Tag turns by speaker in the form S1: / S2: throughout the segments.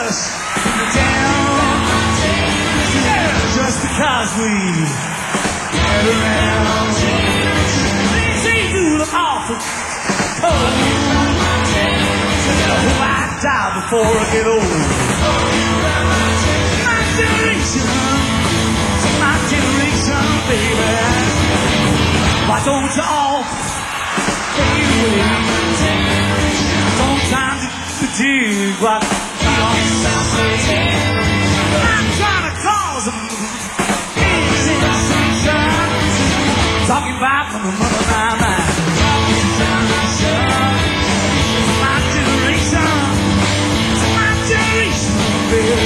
S1: us down. Yeah, just because we get around. They do the awful cold. Oh, I die before I get old. My generation, baby. Why don't you all fade away? Don't time to dig what we all say. I'm trying to cause a sensation. Talking about my mind. It's my generation. It's my generation, baby.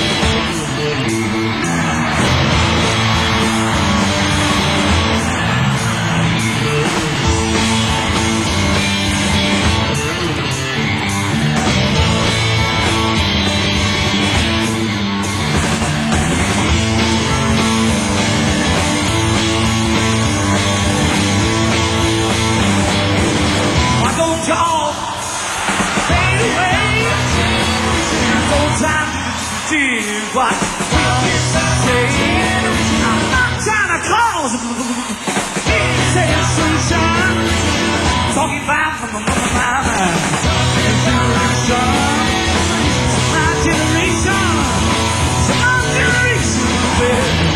S1: Y'all fade away. No time to dig what we all say. I'm not trying to cause sensation. Talking about my generation. It's my generation, baby.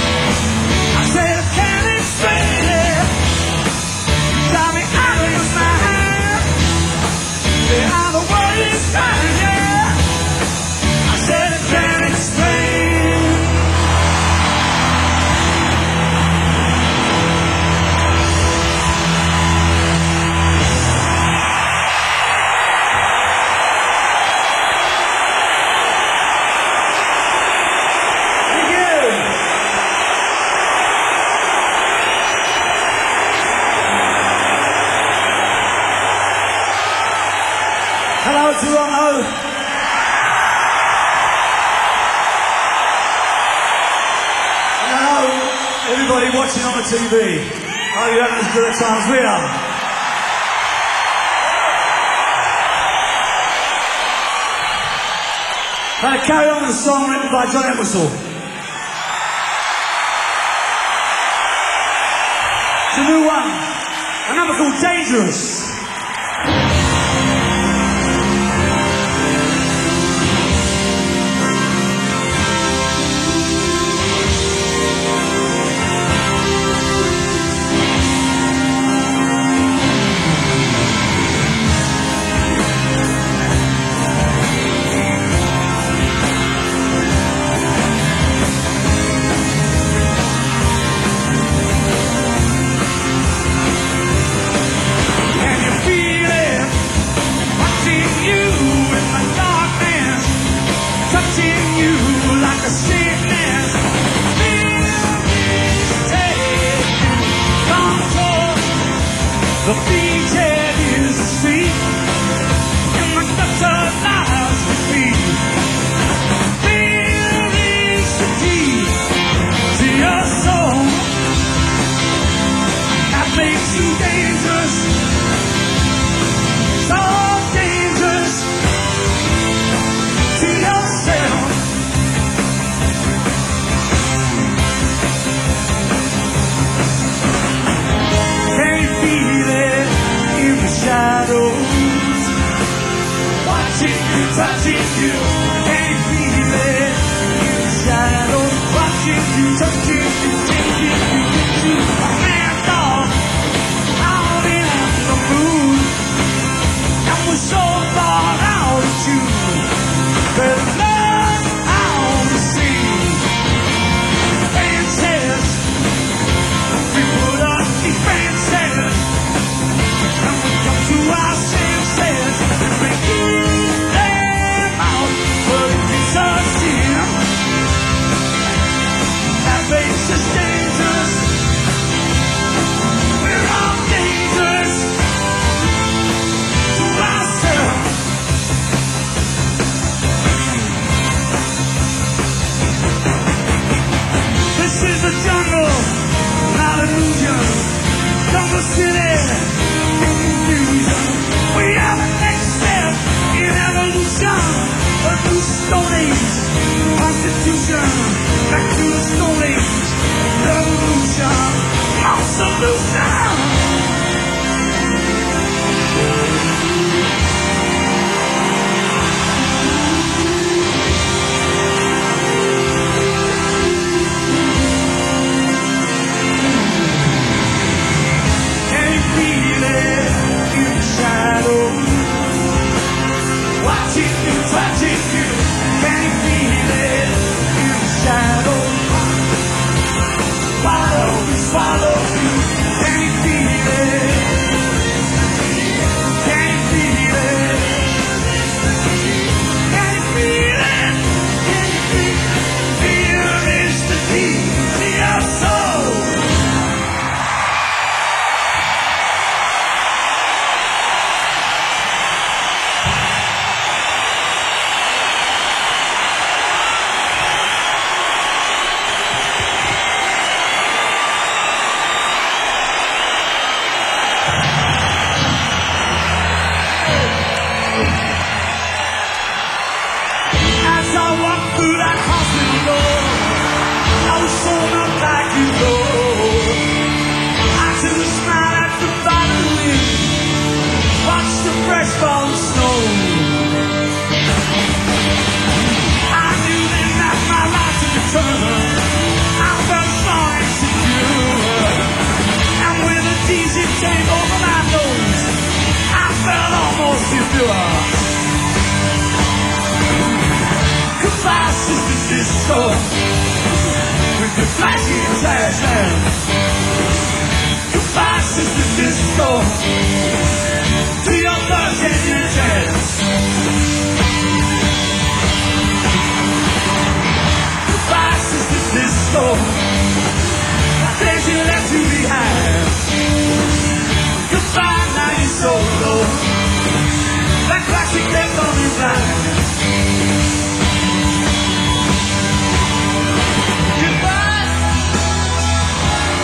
S2: Tell me out of your mind.
S1: everybody watching on the TV. Hope you're having as good a time as we are. I'm going to carry on with a song written by John Entwistle. It's a new one, a number called Dangerous. The beachhead is the sea, and my gutter lies between. Fear is the key to your soul. That makes you dangerous, so dangerous to yourself. Shadows watching you, touching you, can you feel it? In the shadows watching you, touching you, taking you into a man dog out in the moon. And we're so far out of tune, better learn how to sing. Fences, we put up defenses. To our senses and we keep them out, but it's a sin that makes us dangerous. We're all dangerous to ourselves. This is a jungle, not an illusion. Jungle City. We are the next step in evolution. A new Stone Age Constitution. Back to the Stone Age Revolution. No solution. Touching you, can you feel it in the shadows? Swallow you, can you feel it? Can you feel it? Can you feel it? Can you feel it? Fear is the key to your soul. Goodbye, sister, disco, with your flashy trash hands. Goodbye, sister, disco, to your virgin chance. Goodbye, sister, disco, days you left you behind. Goodbye, now you're solo, that classic left on your blind. Goodbye.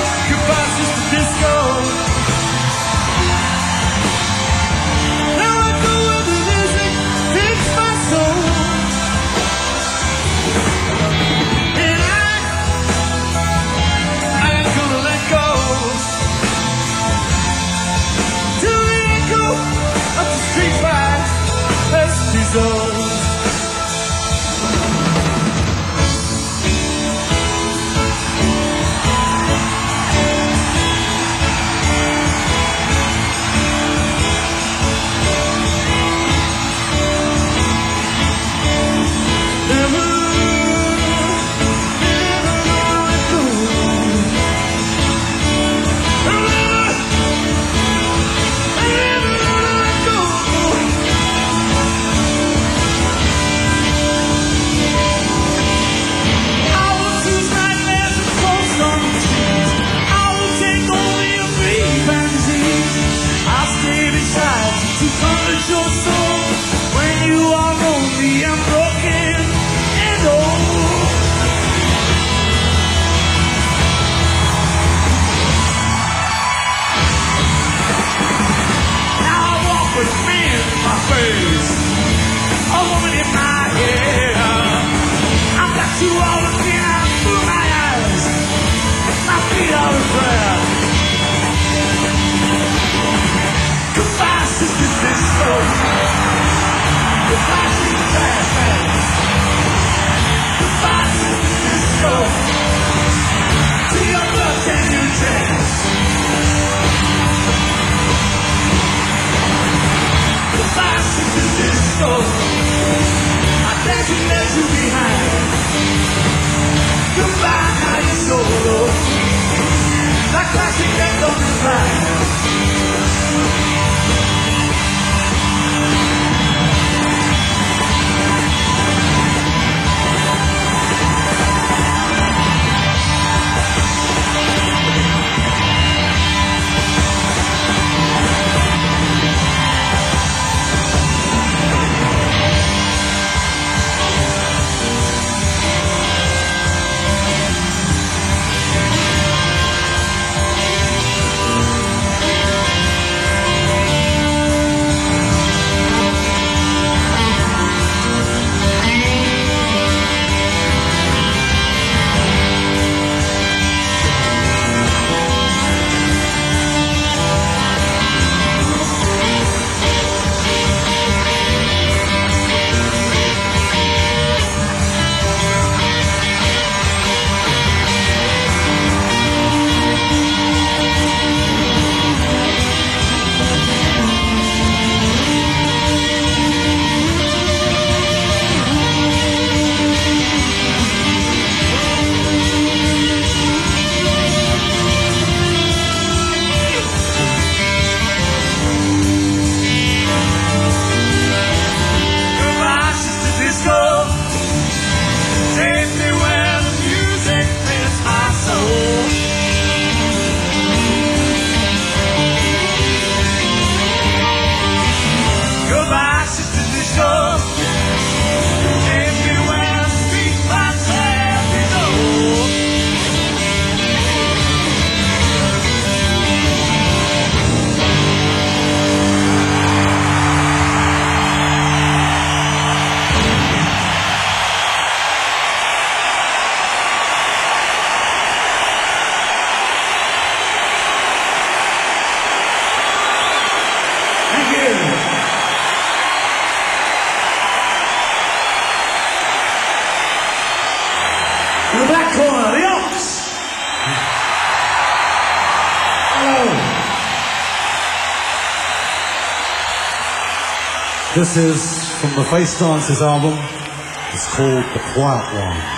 S1: In the black corner, the Ox. Hello. This is from the Face Dancers album. It's called The Quiet One.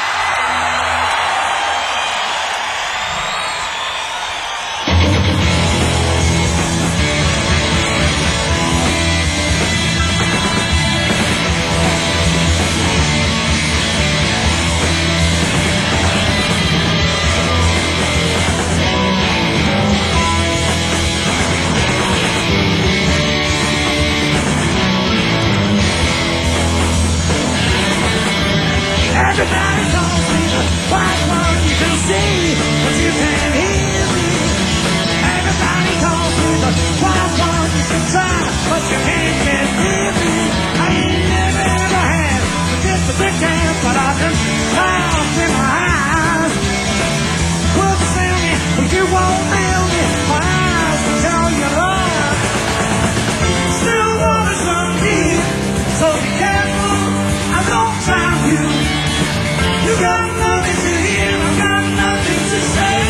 S1: Everybody calls me the quiet one. You can see, but you can't hear me. Everybody calls me the quiet one. You can try, but you can't get near me. I ain't never ever had just a big chance, but I can laugh in my eyes. Well, sell me, but you won't mail me. My eyes will tell you love. Still water's run deep, so be careful. I don't drown you. You got nothing to hear, I've got nothing to say.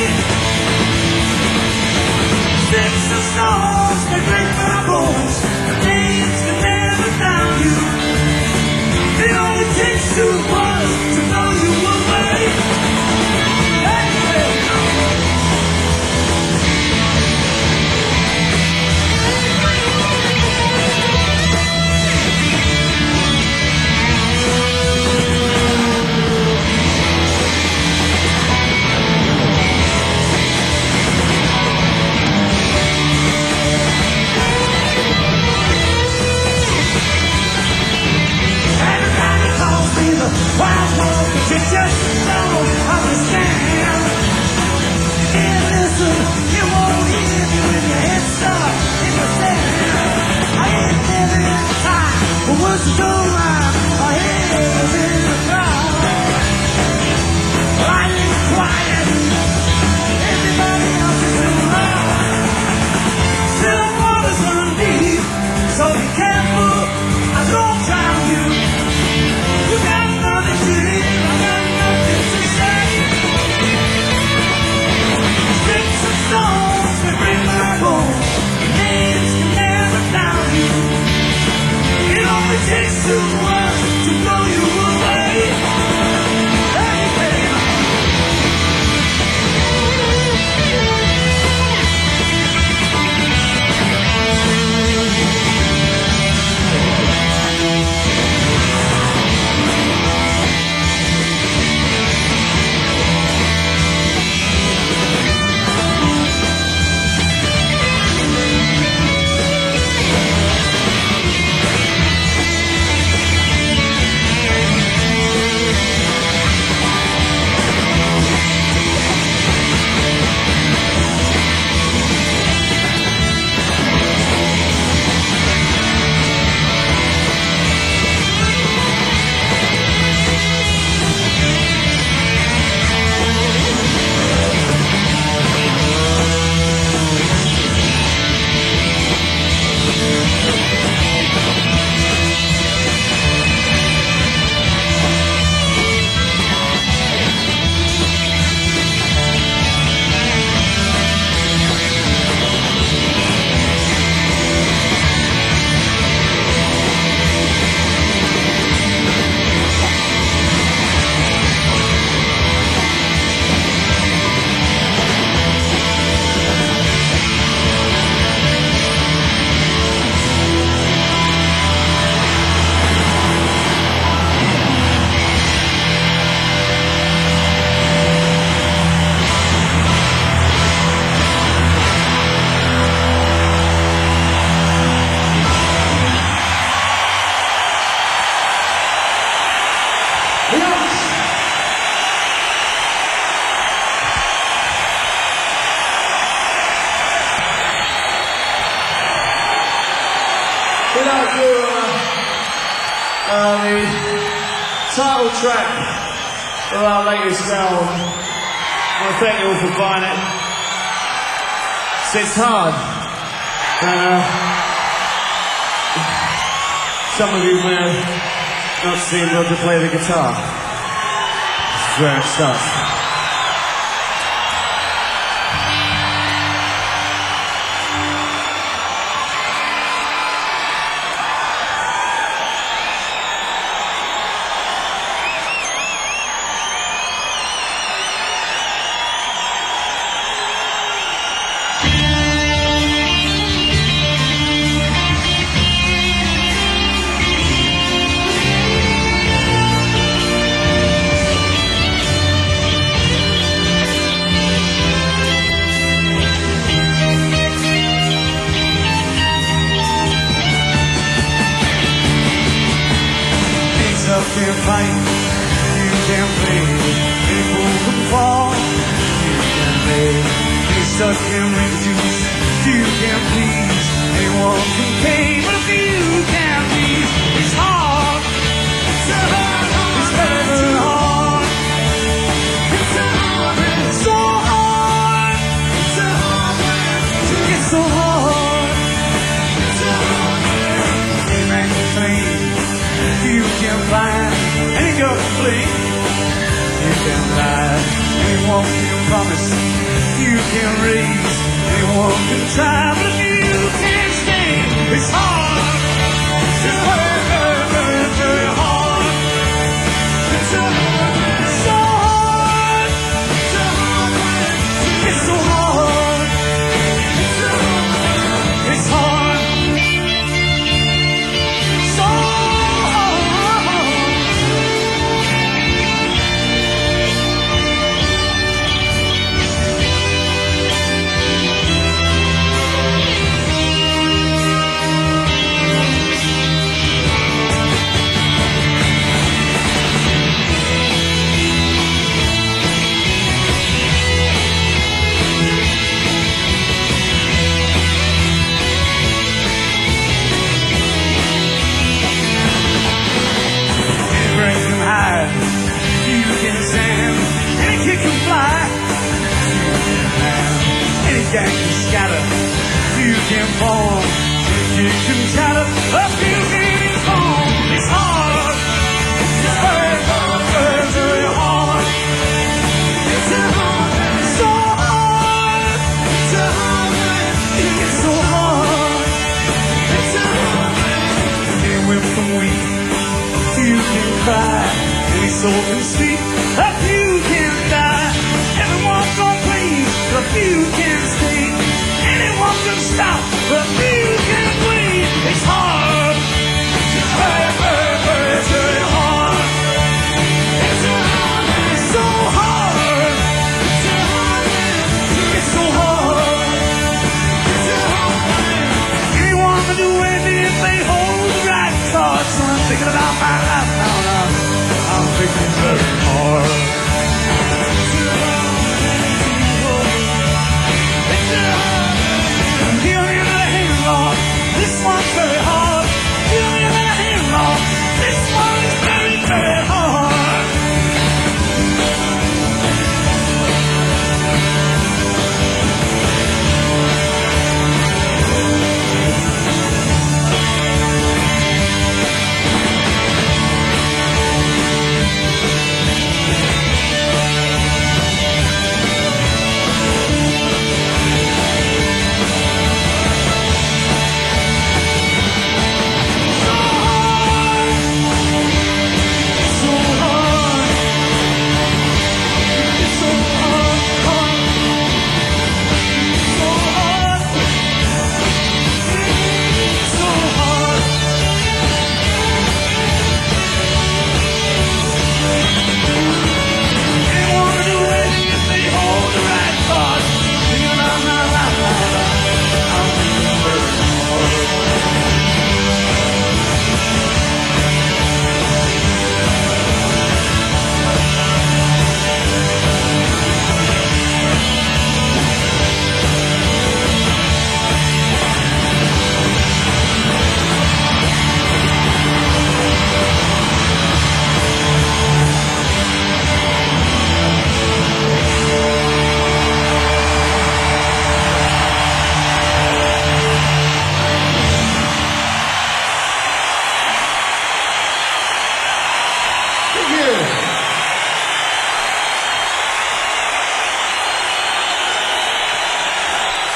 S1: Sticks and stones, they break my bones. Names can never down you. It only takes two words to blow you away. Hey, hey. Wild one, but you just don't understand. And listen, you won't hear me when your head stuck in the sand. I ain't living in time, but once you don't mind, my head is in the crowd. I ain't quiet, everybody else is too loud. Still waters run deep, so be careful, I don't drown you. You got nothing to hear, I got nothing to say. Sticks and stones, they break my bones. Names can never down you. It only takes two words to blow you away. Hey, hey.
S2: We'd like to do the title track of our latest album. I want to thank you all for buying it. It's hard. And some of you may have not seen Roger play the guitar. It's where it starts. Can fight, you can play, people can fall, you can play, you stuck can reduce, you can please, anyone can pay, but if you can please, it's hard, it's very hard, it's so hard, it's so hard, amen, clean. You can find any girl to play. You can lie, anyone can promise. You can raise, anyone can try. But if you can't stay, it's hard. It's very, very, very, very hard. It's so hard. It's so hard. It's so hard. It's hard. You can scatter, you can fall, you can shatter, a few can fall. It's hard, it's very, very, very, very hard. It's so hard, it's so hard, it's so hard, it's so hard. You went from weak, you can cry, any soul can speak, a few can die. Everyone's gonna please, a few can stay. Anyone can stop, a few can bleed. It's hard. It's very, very, very, very hard. It's so hard. It's so hard. It's so hard. It's so hard. Anyone can do anything if they hold the right card. So I'm thinking about my life now. I'm thinking very hard. This one's very hard. Give me that hand, Lord. This one is very, very hard.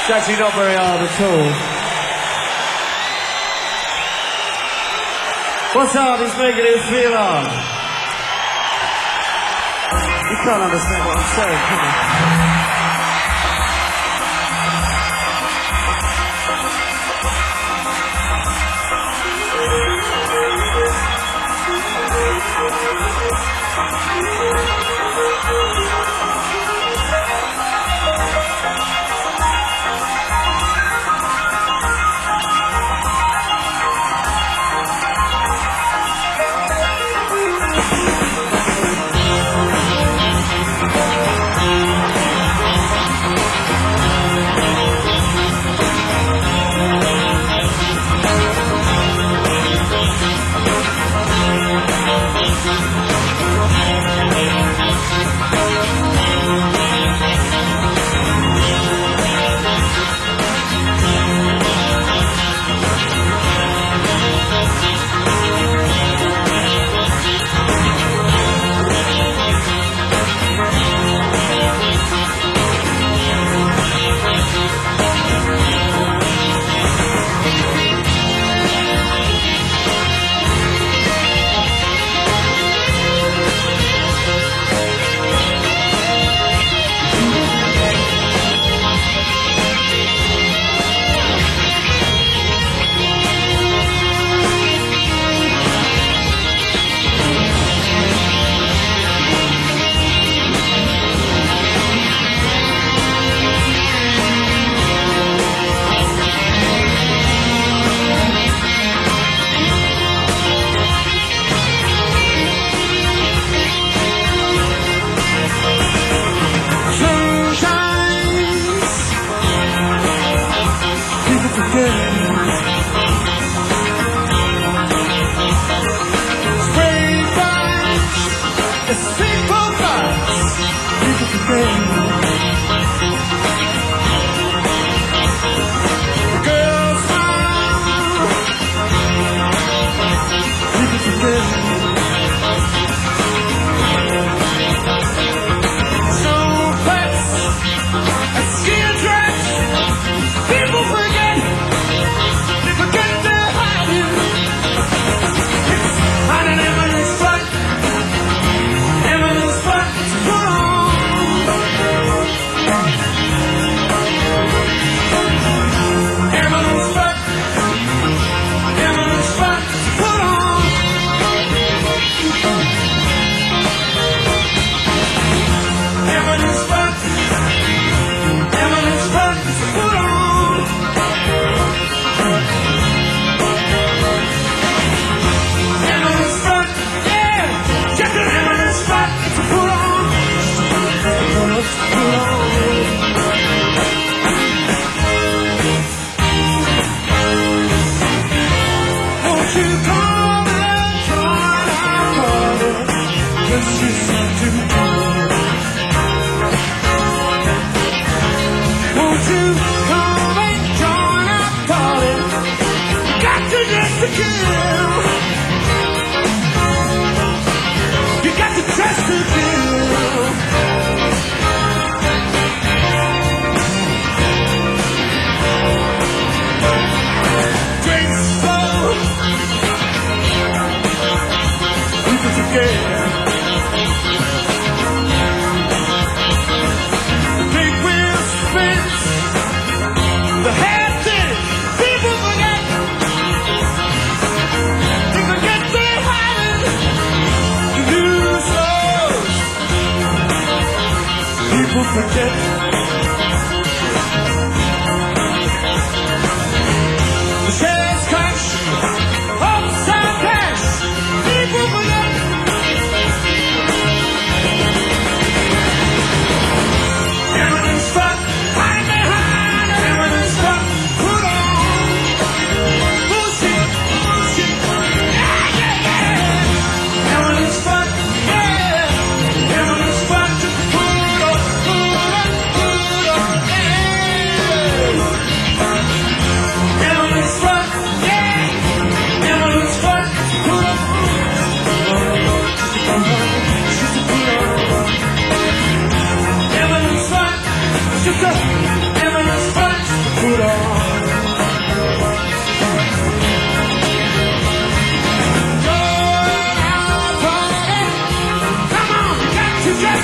S1: It's actually not very hard at all. What's hard is making it feel hard. You can't understand what I'm saying, can you?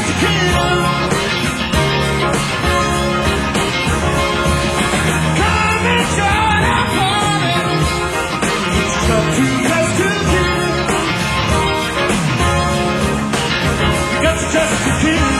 S1: to kill. Come and join our party. It's up to us to kill. We got to just to kill.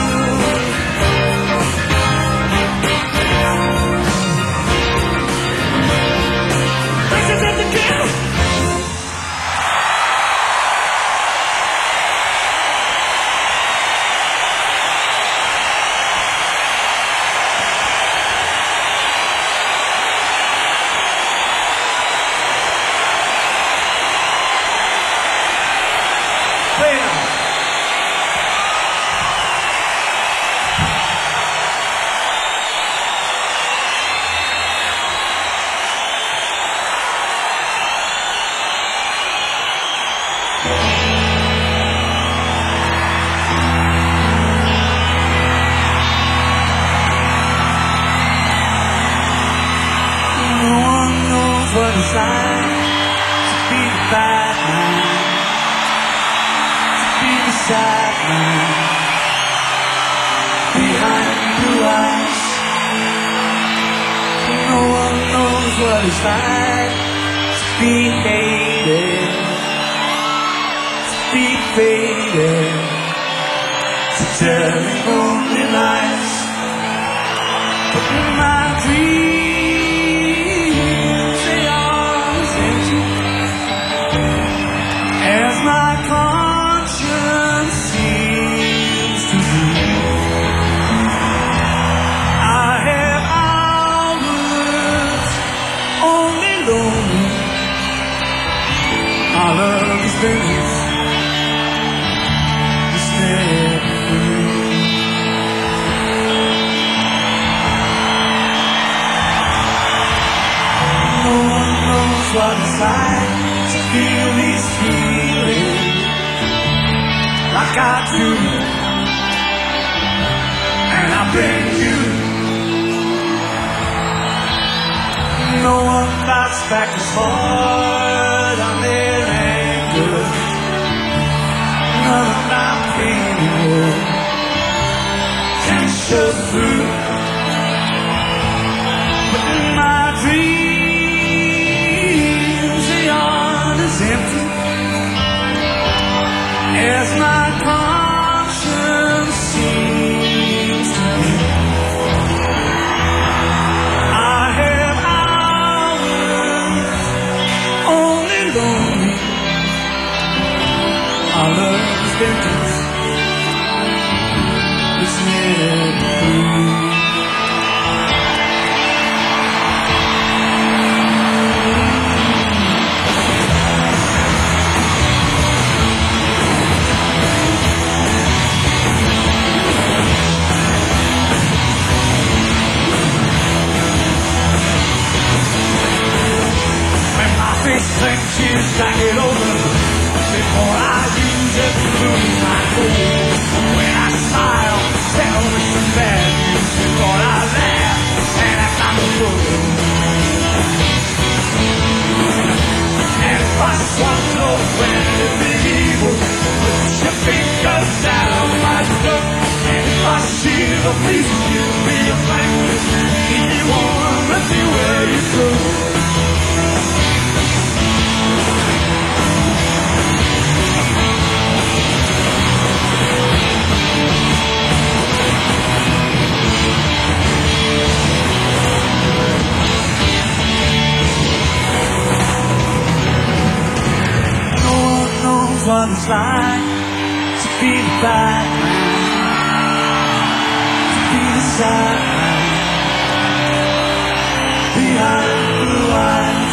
S1: What it's like to be the bad man, to be the sad man behind blue eyes. No one knows what it's like to be hated, to be faded, to tell only lies. But in my dreams, as my conscience seems to be, I have hours only lonely. Our love is finished, instead of free. No one knows what it's like to feel these feelings like I do, and I bring you. No one fights back as hard on their anger. None of my pain can show through. But in my dreams, the yard is empty. As my conscience seems to be, I have hours only lonely. Our love is vengeance, it's never free. Thanks you stack it over before I use it to lose my cool. When I smile, tell me some bad news before I laugh and act like a fool. And if I swallow when it be evil, put your fingers down my throat. And if I see the reason you be a blanket, you wanna be where you go. What it's like to be the bad man, to be the sad man behind blue eyes.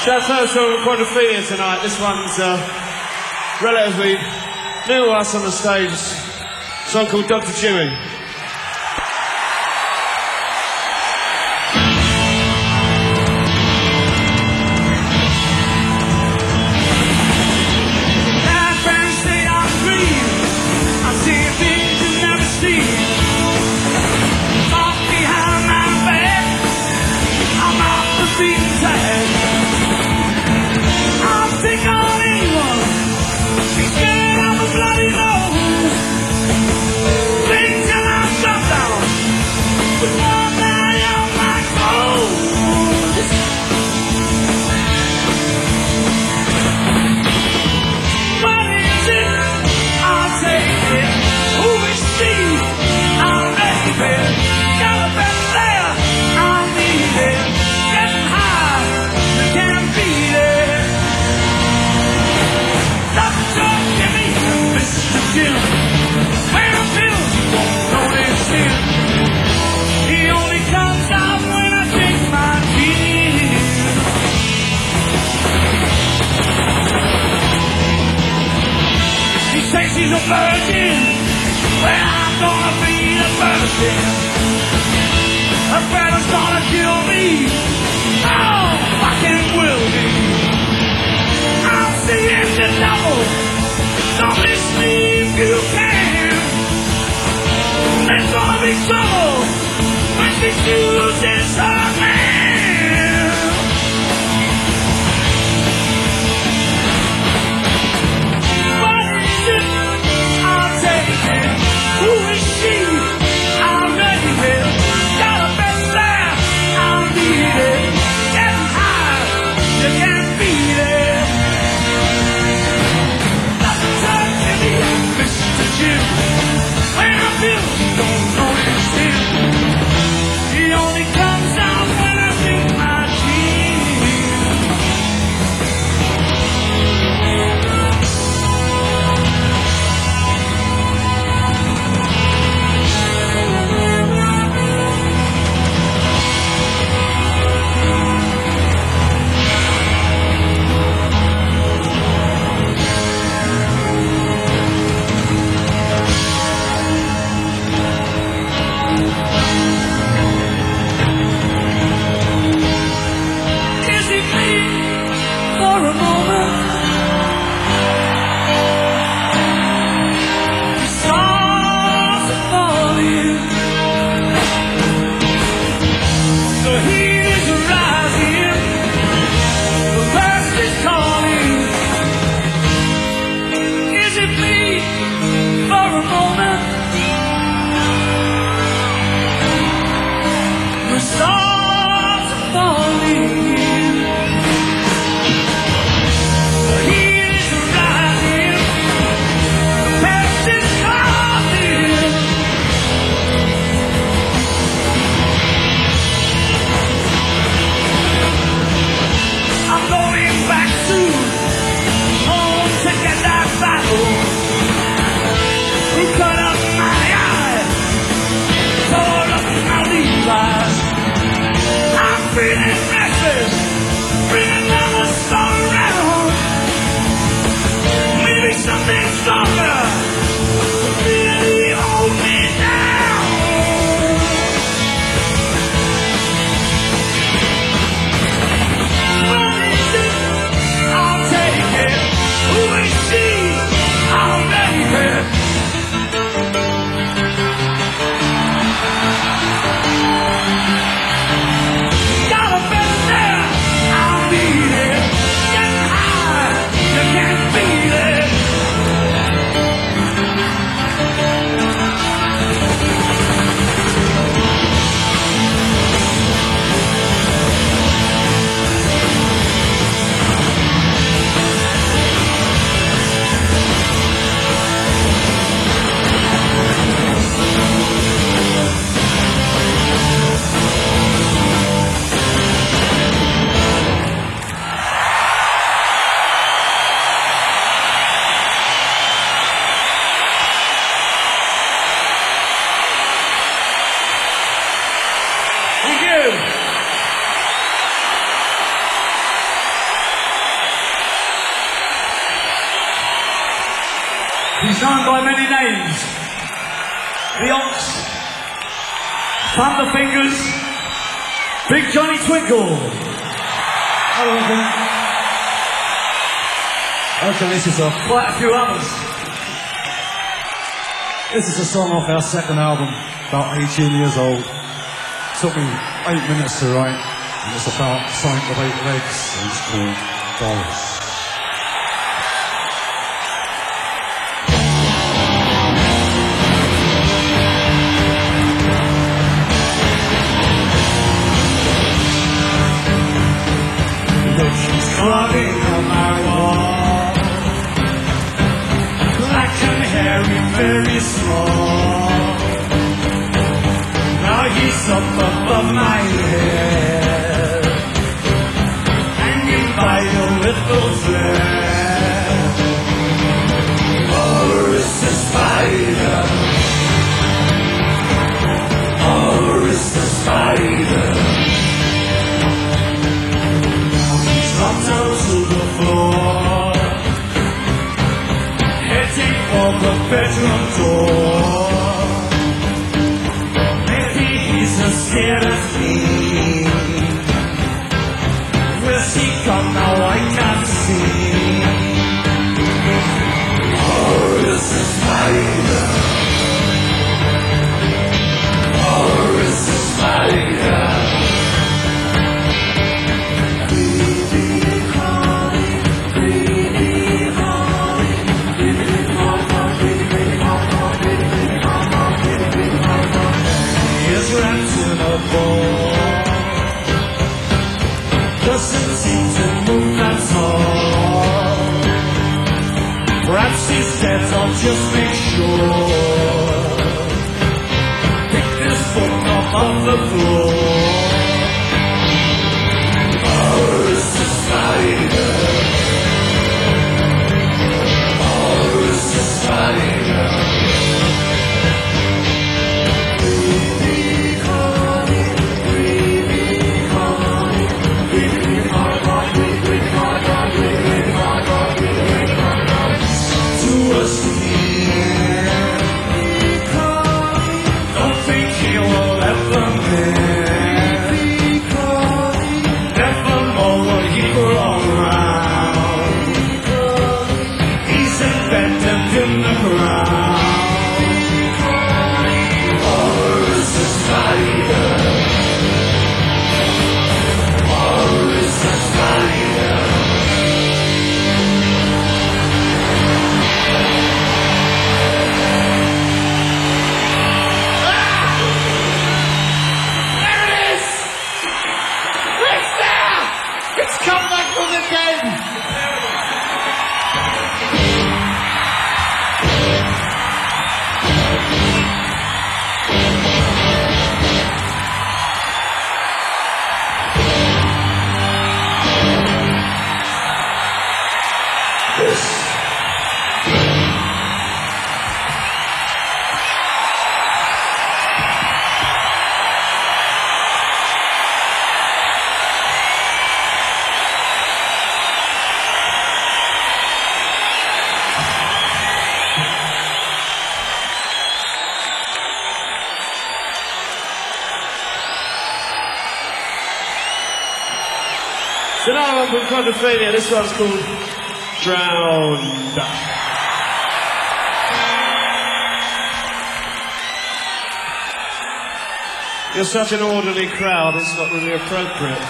S3: Chateau from Quadrophenia tonight. This one's relatively new to us on the stage. A song called Dr. Jimmy.
S1: She's a virgin, well, I'm gonna be the virgin. Her brother's gonna kill me, oh, fucking will be. I'm seeing the devil, don't miss me if you can. There's gonna be trouble when she chooses her man. Who is she? I'm ready here. Got a best laugh, I'll need it. Getting high, you can't beat it. Dr. Jimmy, Mr. Jim. When I feel, don't know it's him. He only comes out when I drink my feeling restless,
S2: known by many names. The Ox, Thunderfingers, Big Johnny Twinkle. Hello,
S1: Okay, this is
S2: quite a few others.
S1: a song off our second album, about 18 years old. Took me 8 minutes to write, and it's about something with 8 legs, and it's called Doris.
S2: She's crawling on my wall, black and hairy, very small. Now he's up above my head, hanging by a little thread. Boris the spider, Boris the spider. Dropped down to the floor, heading for the bedroom door. Maybe he's as scared as me. Where's he gone now? I can't see. Boris the spider, Boris the spider. Wrapped in a ball, doesn't seem to move at all. Perhaps he's dead, I'll just make sure. Pick this book up off the floor. Boris the spider, Boris the spider.
S3: It's another one from Quadrophenia. This one's called Drowned. You're such an orderly crowd, it's not really appropriate.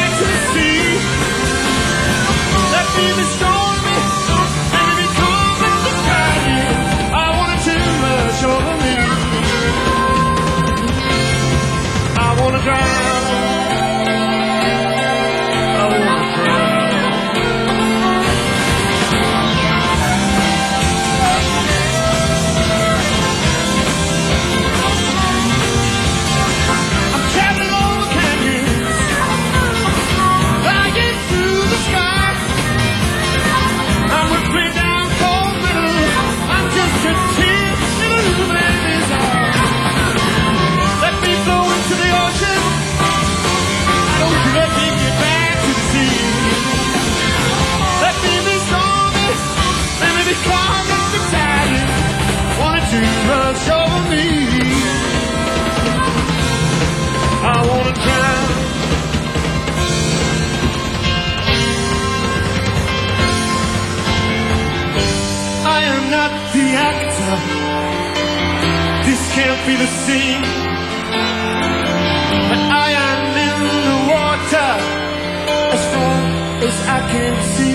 S2: Let me be strong, and be calm.
S3: be the sea, but I am in the water as far as I can see.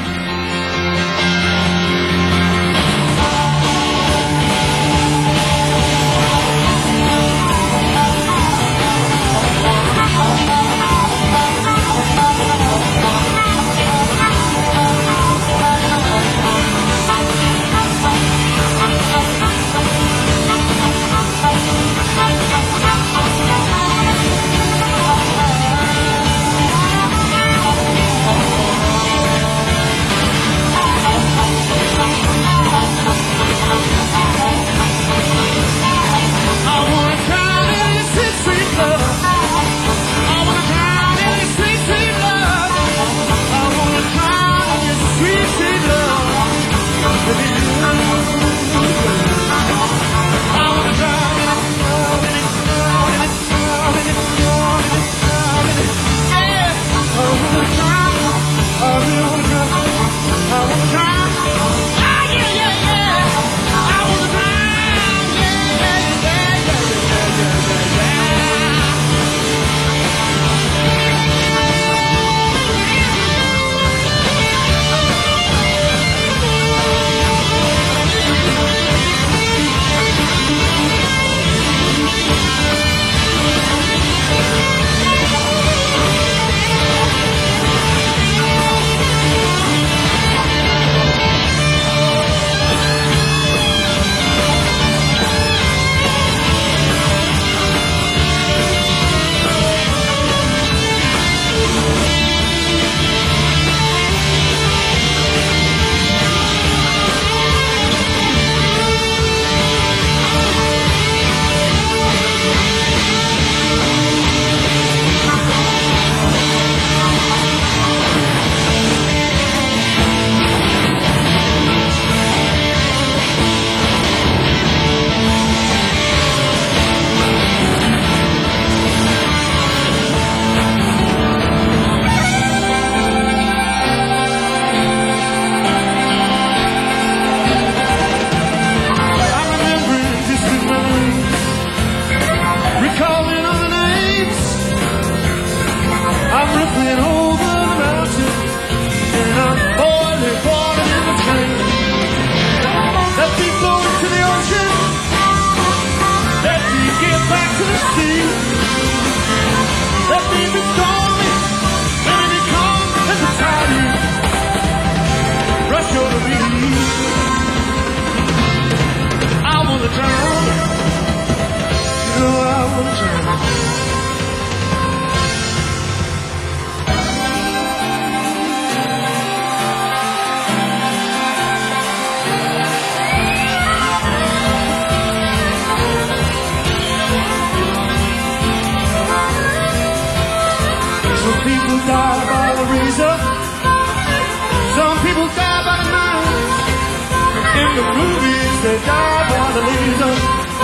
S2: They die by the laser.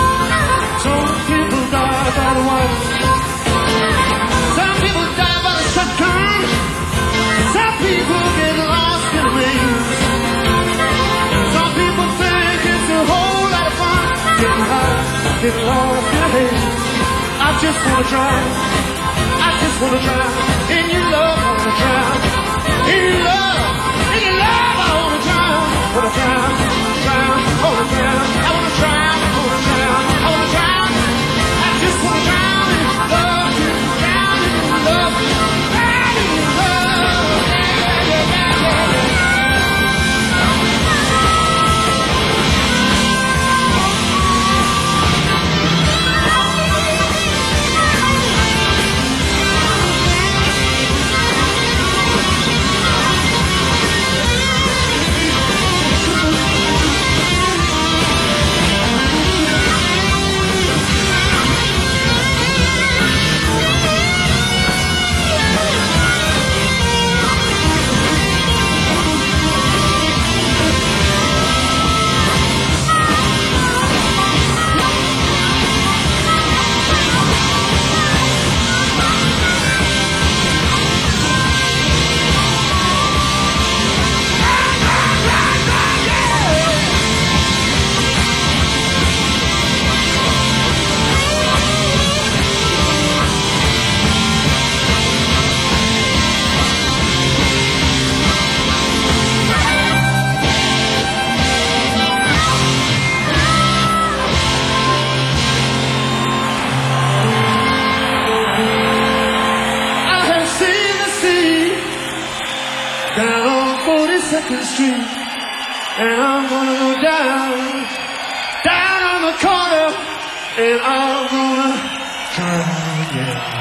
S2: Some people die by the wire. Some people die by the shotgun. Some people get lost in the maze. Some people think it's a whole lot of fun. Getting high, getting lost in the haze. I just wanna try. I just wanna try. In your love, I wanna try. In your love, I wanna try. Wanna drown, drown, I wanna drown. I wanna drown, I wanna drown, I wanna drown. I just wanna drown in love, drown in love, drown in love. Yeah, yeah, yeah, yeah, yeah.
S3: down on 42nd Street, and I'm gonna go down on the corner, and I'm gonna cry, yeah.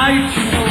S3: cry if you want.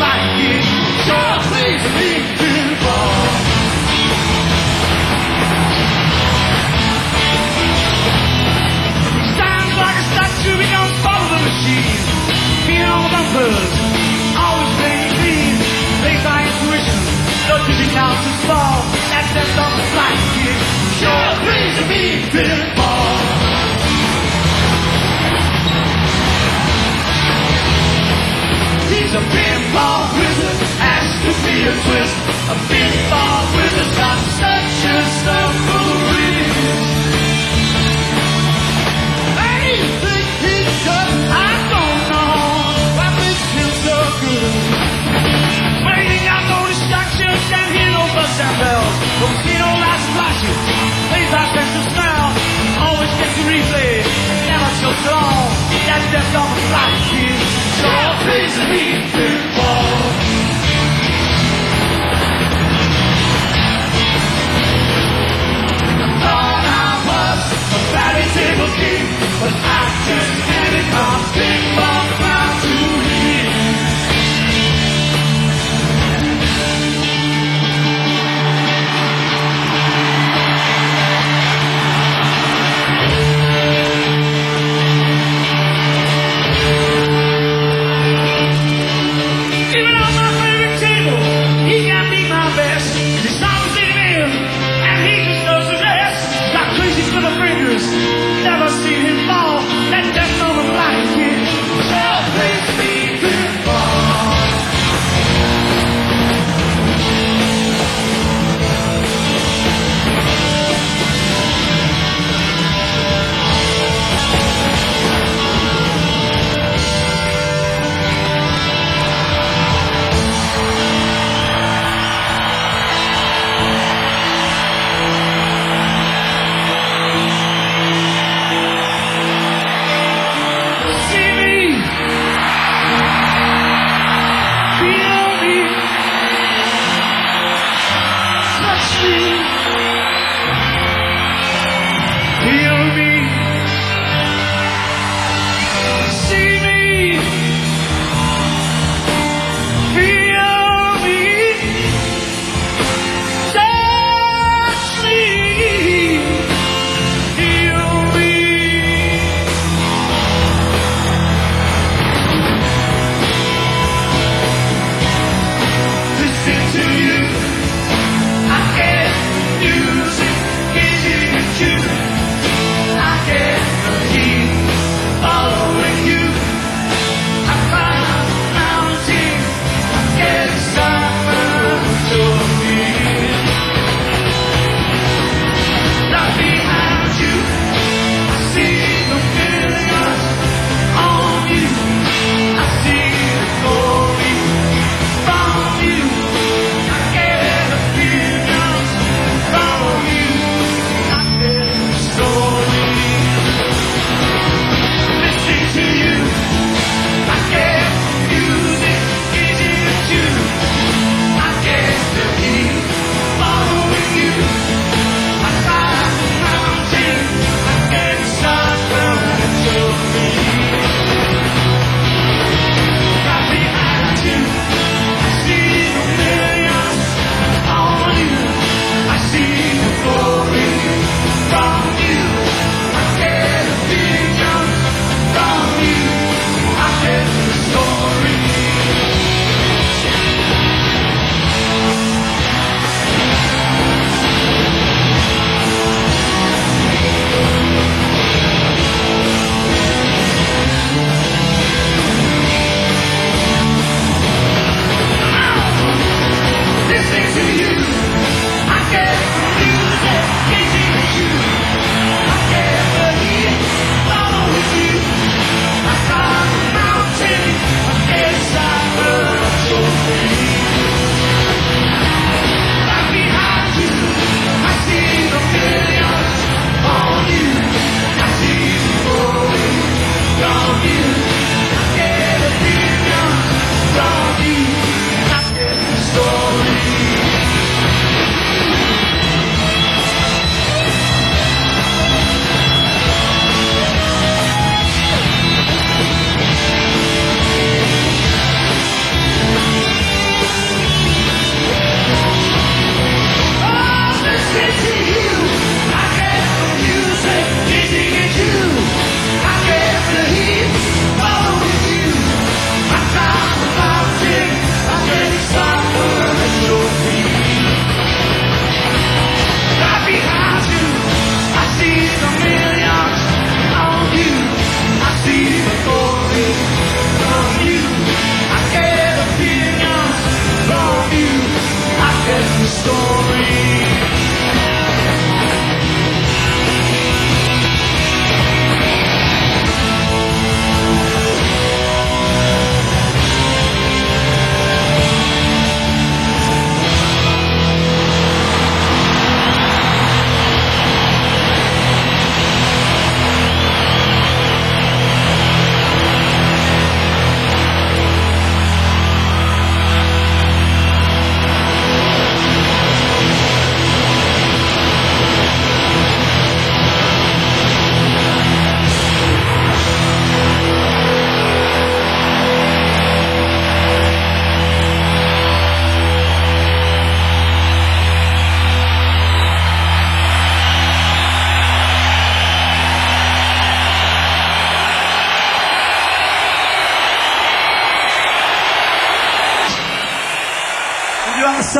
S3: flight kid. Sure please me pinball. He stands like a statue, he don't follow the machine. Being on the bumpers, always playing clean. Plays by intuition, no dizzy now to fall. That's just on the flight kid. Sure please me pinball. He's a pinball wizard, has to be a twist.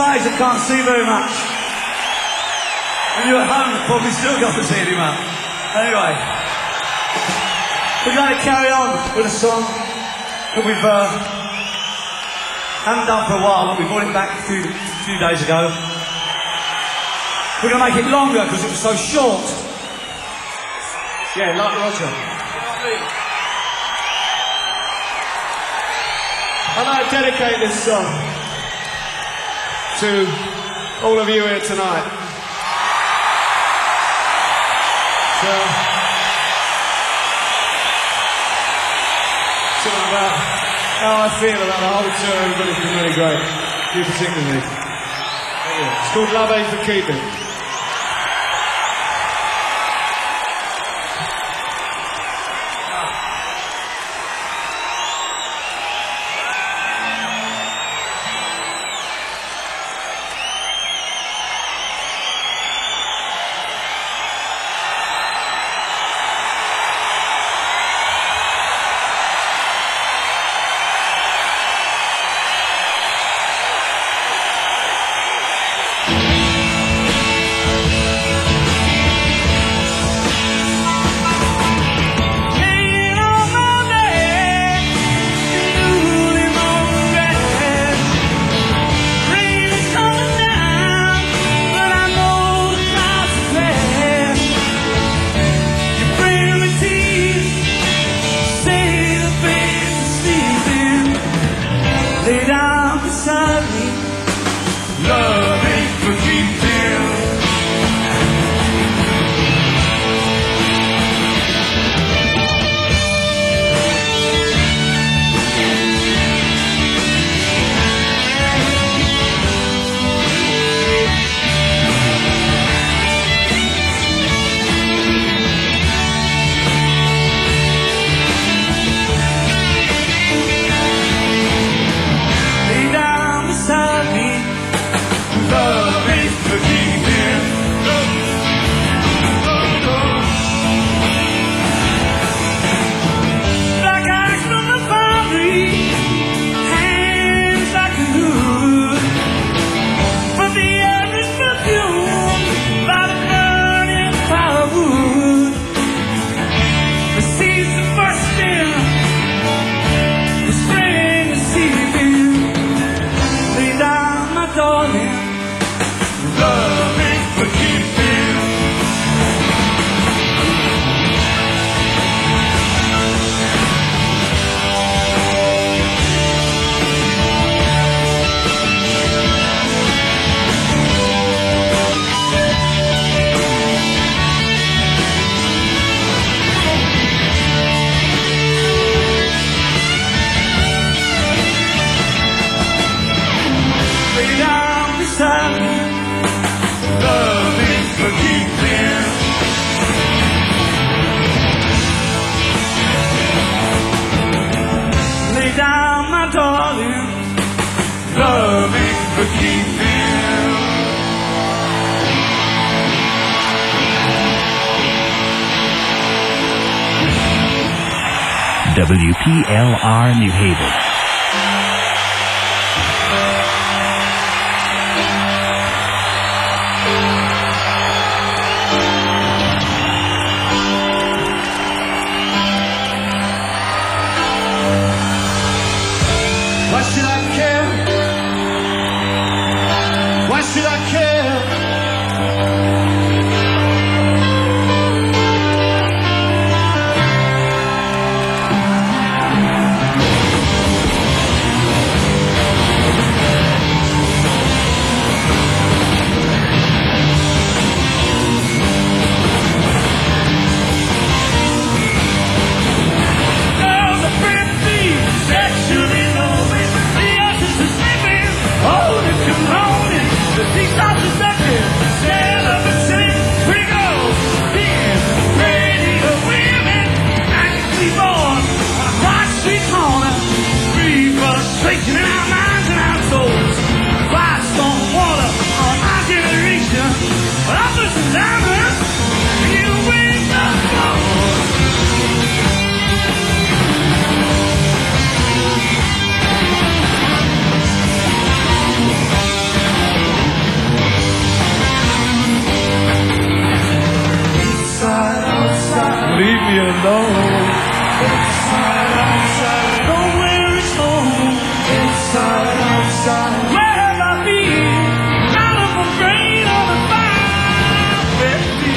S1: eyes that can't see very much. And you at home probably still can't see any much. Anyway, we're going to carry on with a song that we've haven't done for a while, but we brought it back a few days ago. We're going to make it longer because it was so short. Yeah, like Roger.
S2: I'd like to dedicate this song to all of you here tonight. So, something about how I feel about the whole tour. Everybody's been really great. Thank you for singing with me. It's called Love Ain't for Keeping.
S4: WPLR New Haven.
S2: Why should I care? Why should I care? below. Inside, outside, nowhere is home. Inside, outside,
S3: Where have I been? Out of a brain on a fire, baby.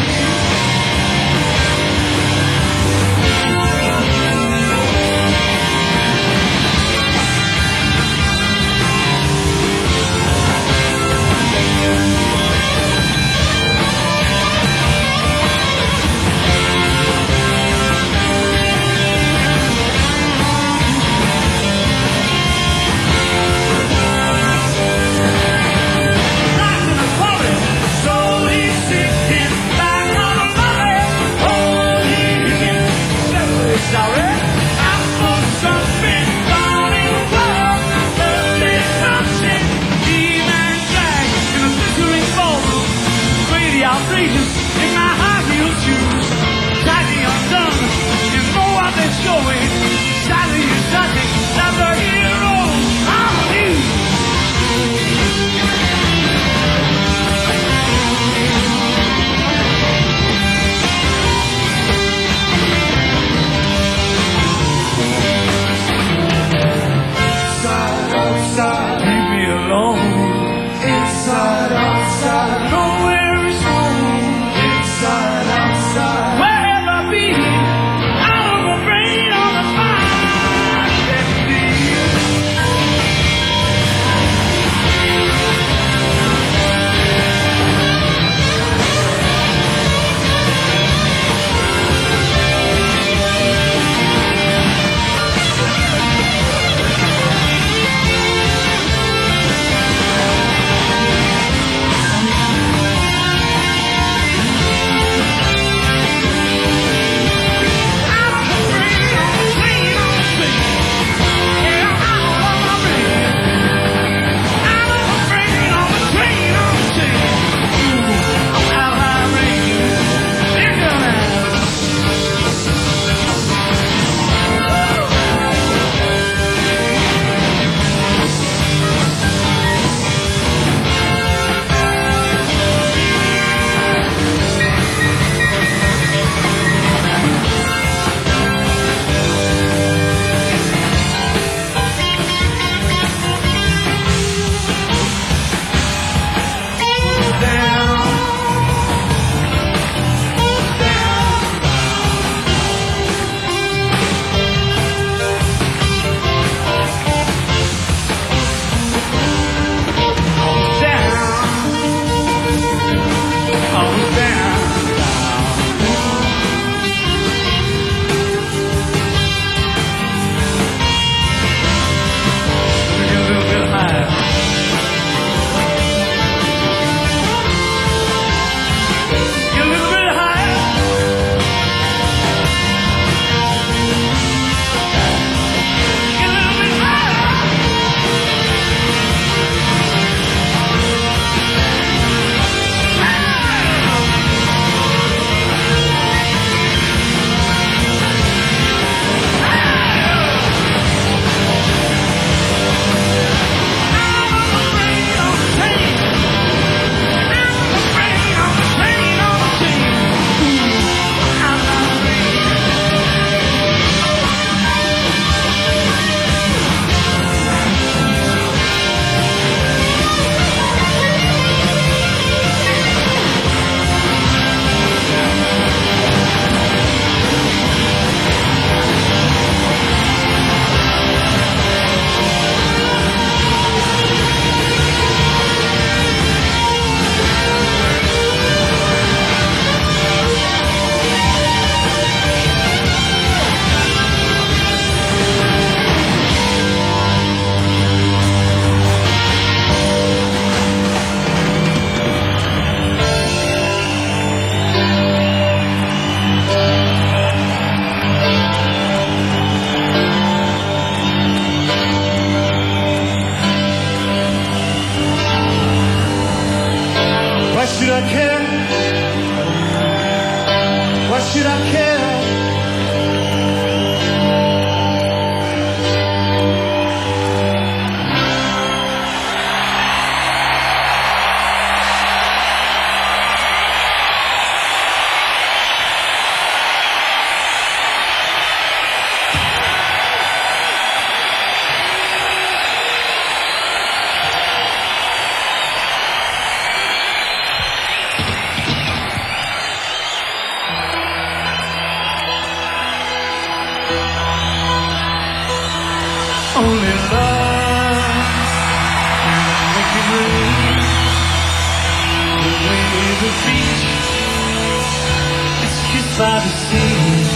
S3: Only love can make it rain. The way the beach is kissed by the sea.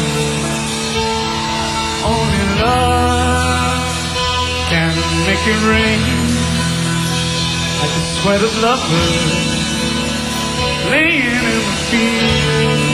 S3: Only love can make it rain. Like the sweat of lovers laying in the field.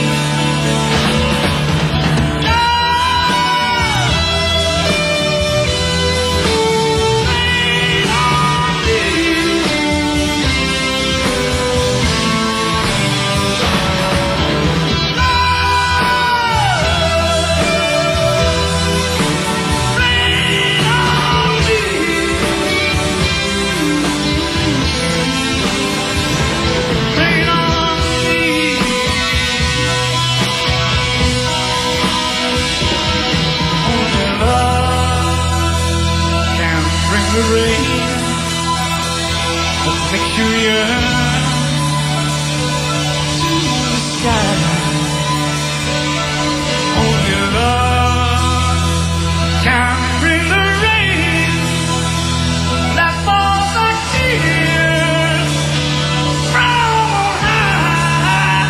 S3: The rain that makes you yearn to the sky. Only love can bring the rain that falls like tears from on high.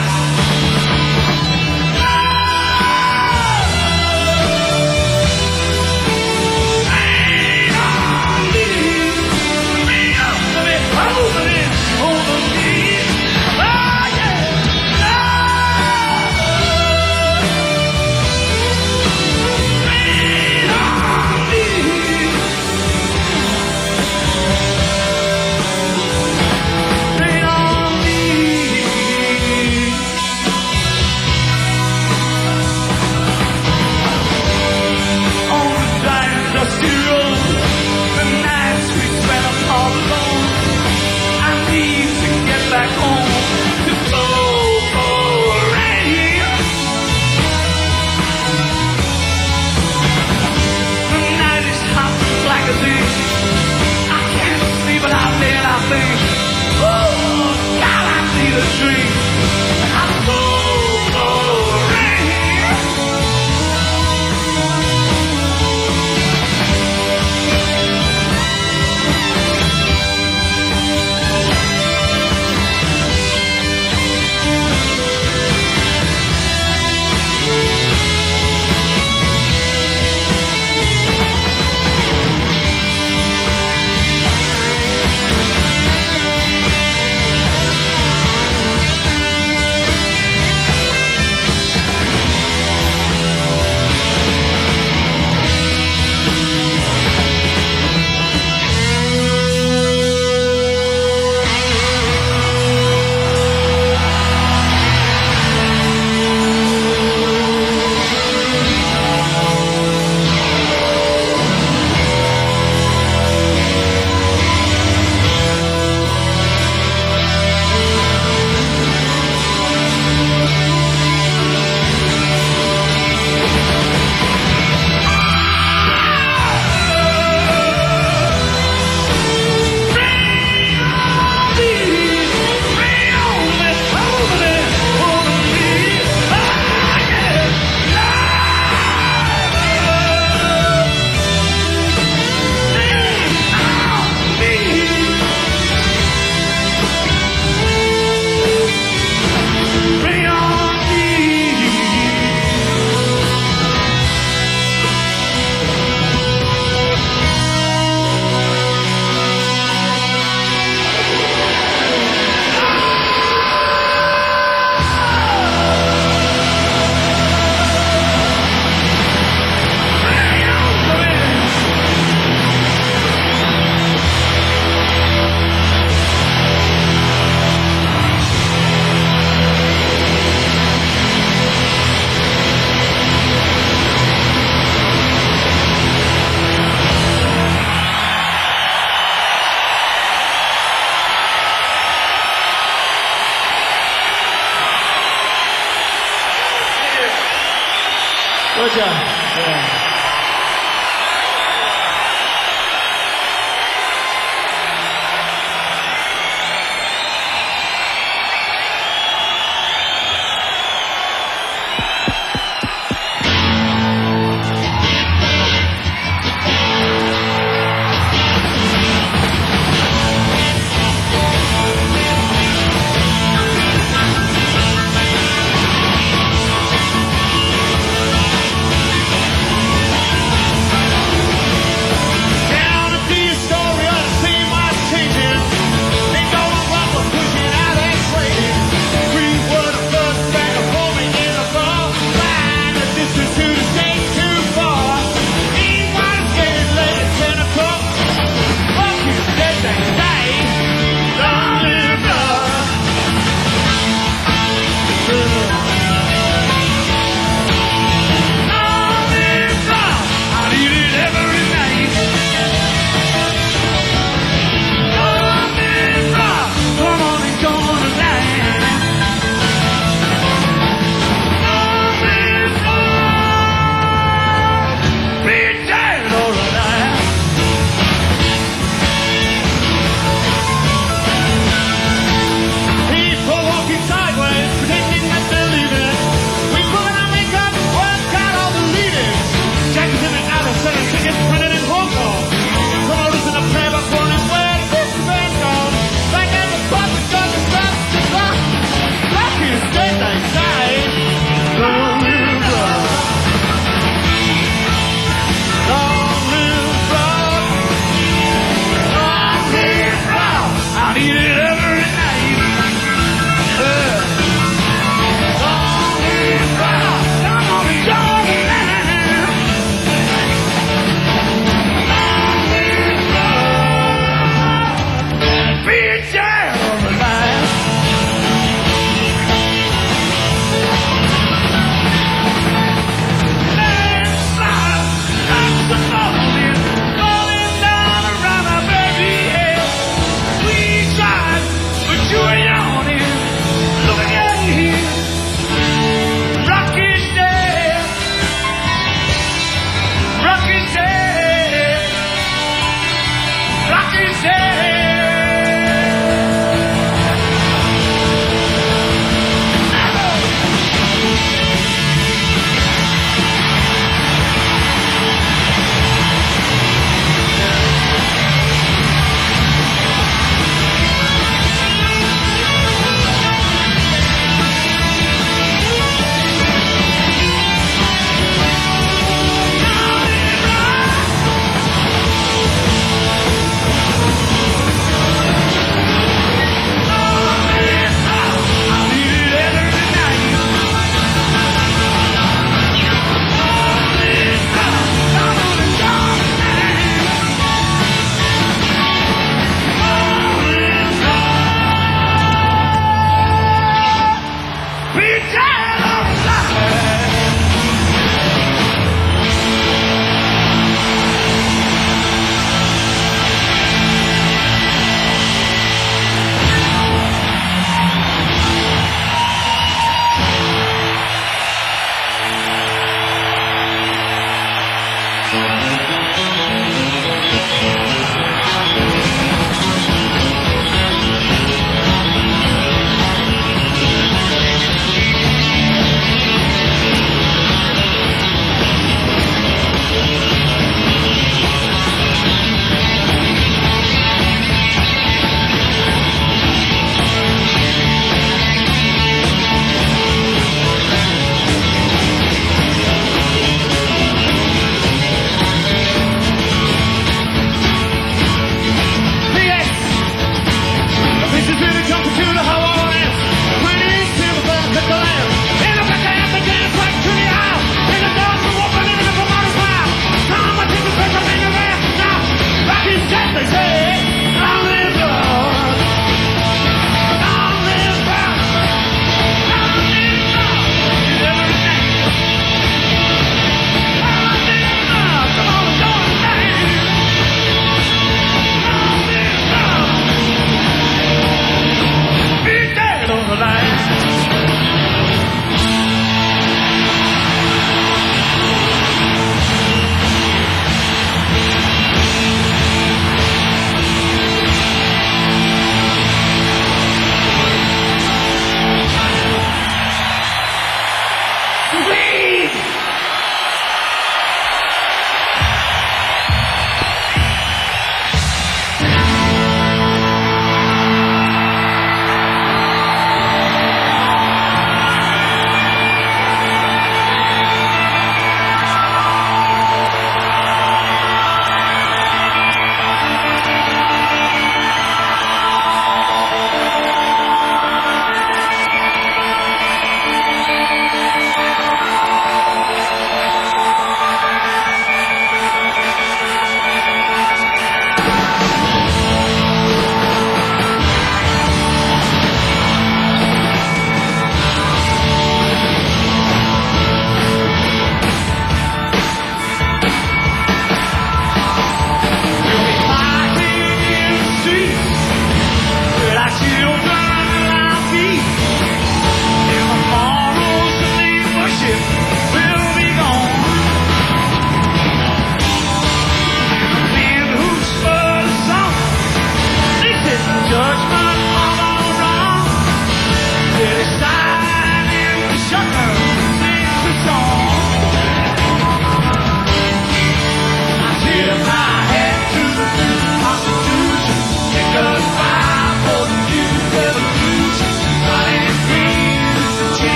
S1: Good job. Yeah.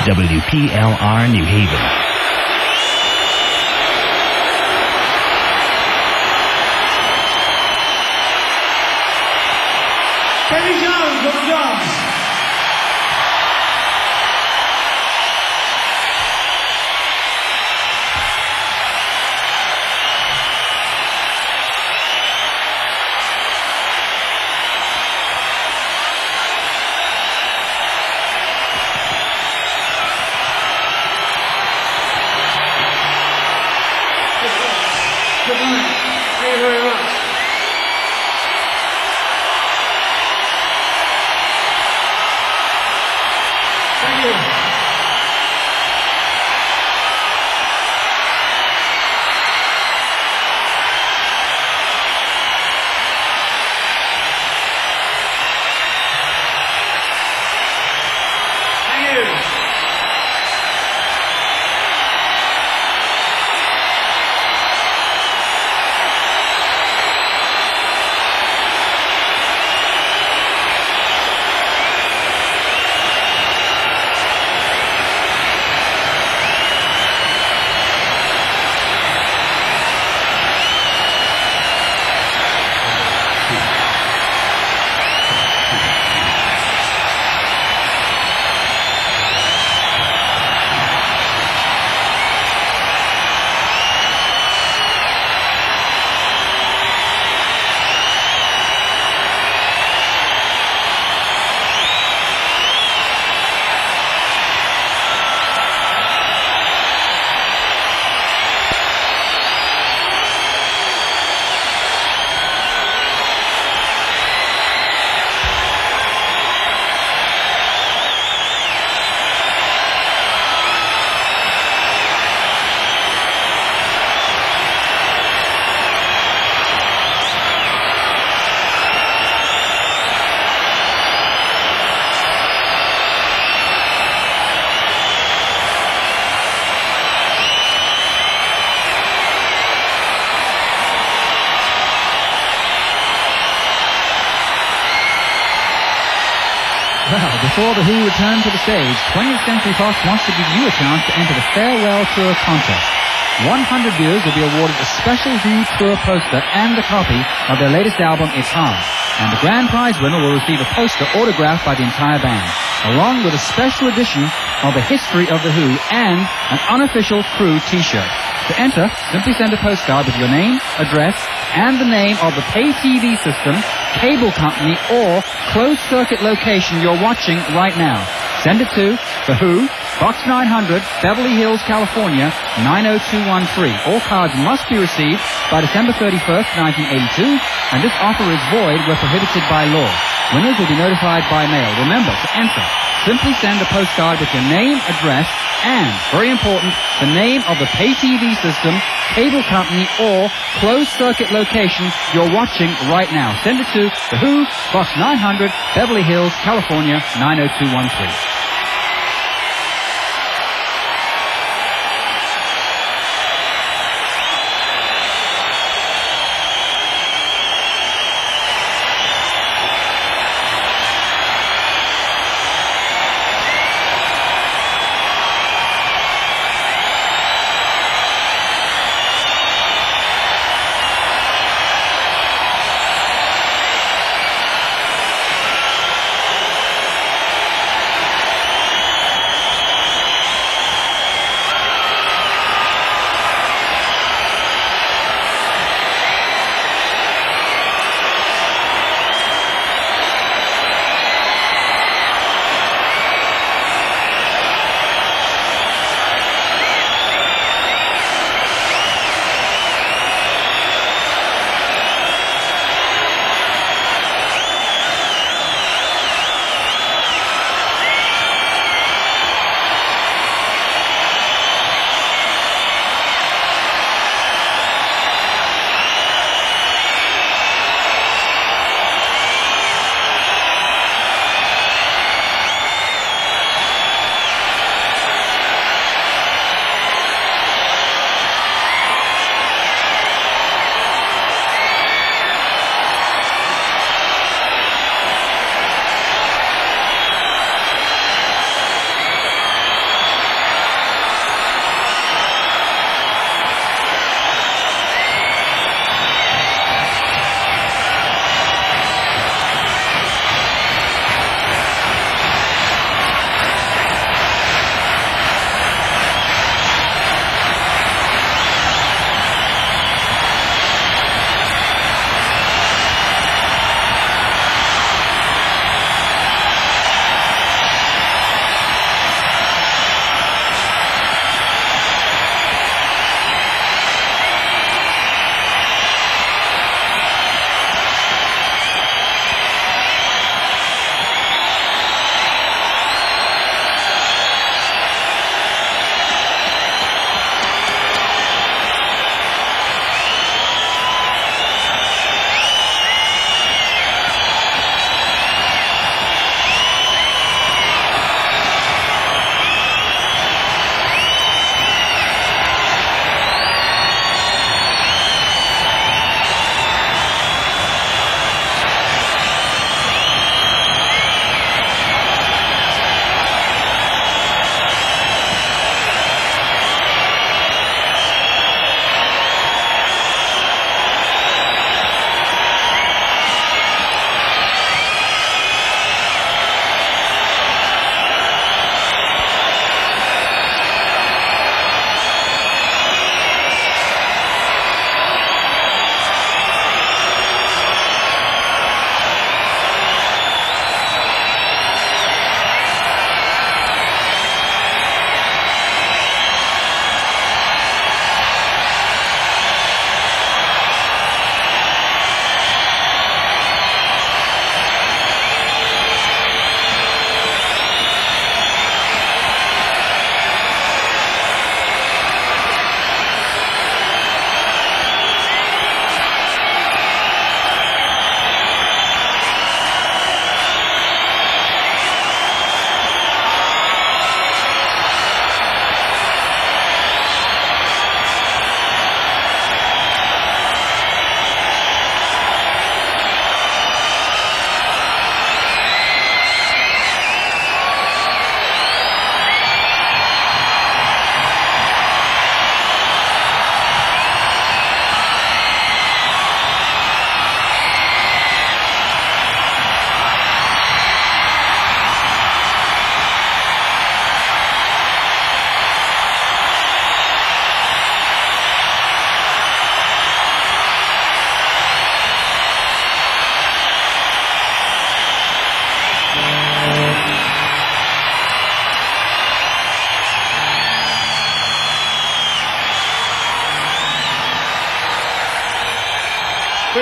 S4: WPLR New Haven.
S3: Kenny Jones on drums. Good night. Thank you very much. Thank you. Thank you.
S5: Well, before The Who return to the stage, 20th Century Fox wants to give you a chance to enter the Farewell Tour contest. 100 viewers will be awarded a special Who tour poster and a copy of their latest album, It's Hard. And the grand prize winner will receive a poster autographed by the entire band, along with a special edition of the history of The Who and an unofficial crew t-shirt. To enter, simply send a postcard with your name, address, and the name of the pay TV system, cable company, or closed-circuit location you're watching right now. Send it to The Who, Box 900, Beverly Hills, California, 90213. All cards must be received by December 31st, 1982, and this offer is void where prohibited by law. Winners will be notified by mail. Remember, to enter, simply send a postcard with your name, address, and, very important, the name of the pay TV system, cable company, or closed-circuit location you're watching right now. Send it to The Who, Box 900, Beverly Hills, California, 90213.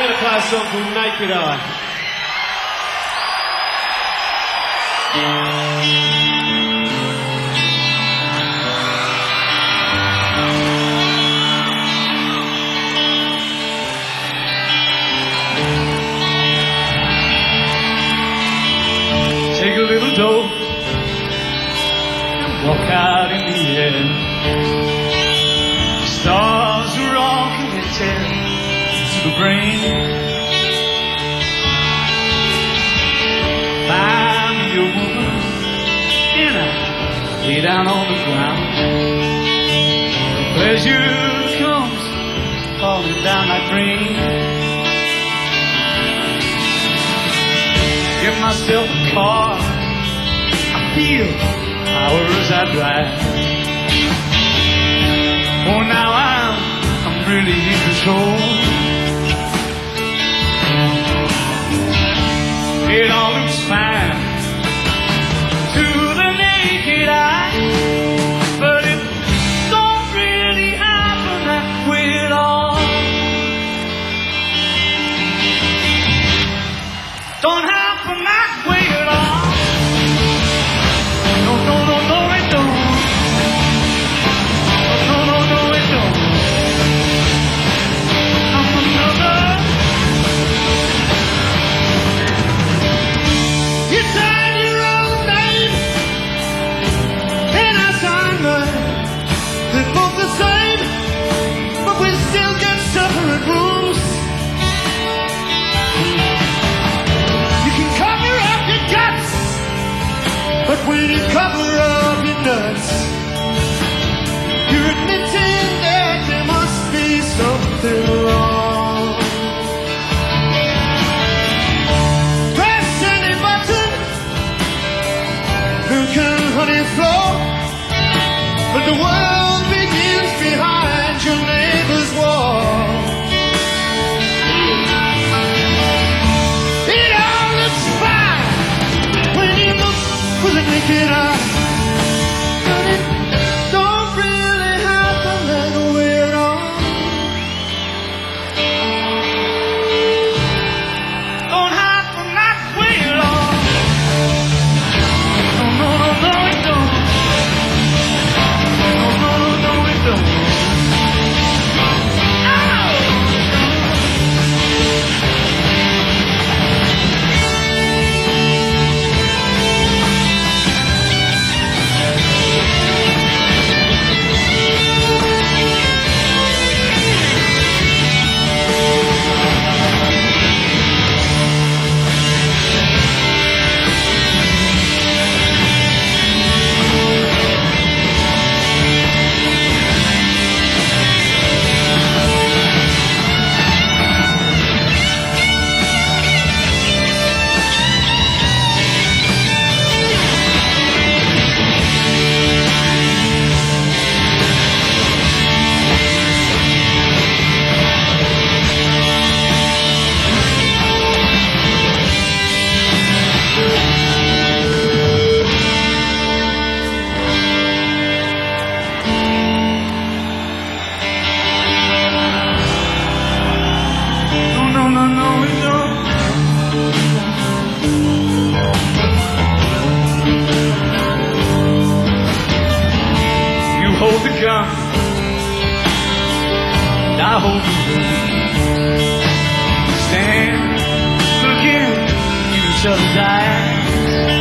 S1: going to play a song called Naked Eye.
S3: Take a little dough and walk out in the air. Stars are all connected to the brain. Find me a woman and I lay down on the ground. The pleasure comes falling down like rain. Get myself a car, I feel power as I drive. Oh, now I'm really in control. It all looks fine to the naked eye, but it don't really happen that way at all. Don't happen that way at all. No, no, no, no, it don't. No, no, no, it don't. I'm another. You sign your own name, and I sign mine. They're both the same, but we still get separate rooms. But when you cover up your nuts, you're admitting that there must be something wrong. Press any button, milk and honey flow, but the world begins behind your neighbor's wall. It all looks fine when you look with a naked eye, but it don't really happen that way at all. Don't happen that way at all. No, no, no, no, it don't. No, no, no, no, it don't. Hold the gun, and I hold the gun. Stand looking in each other's eyes.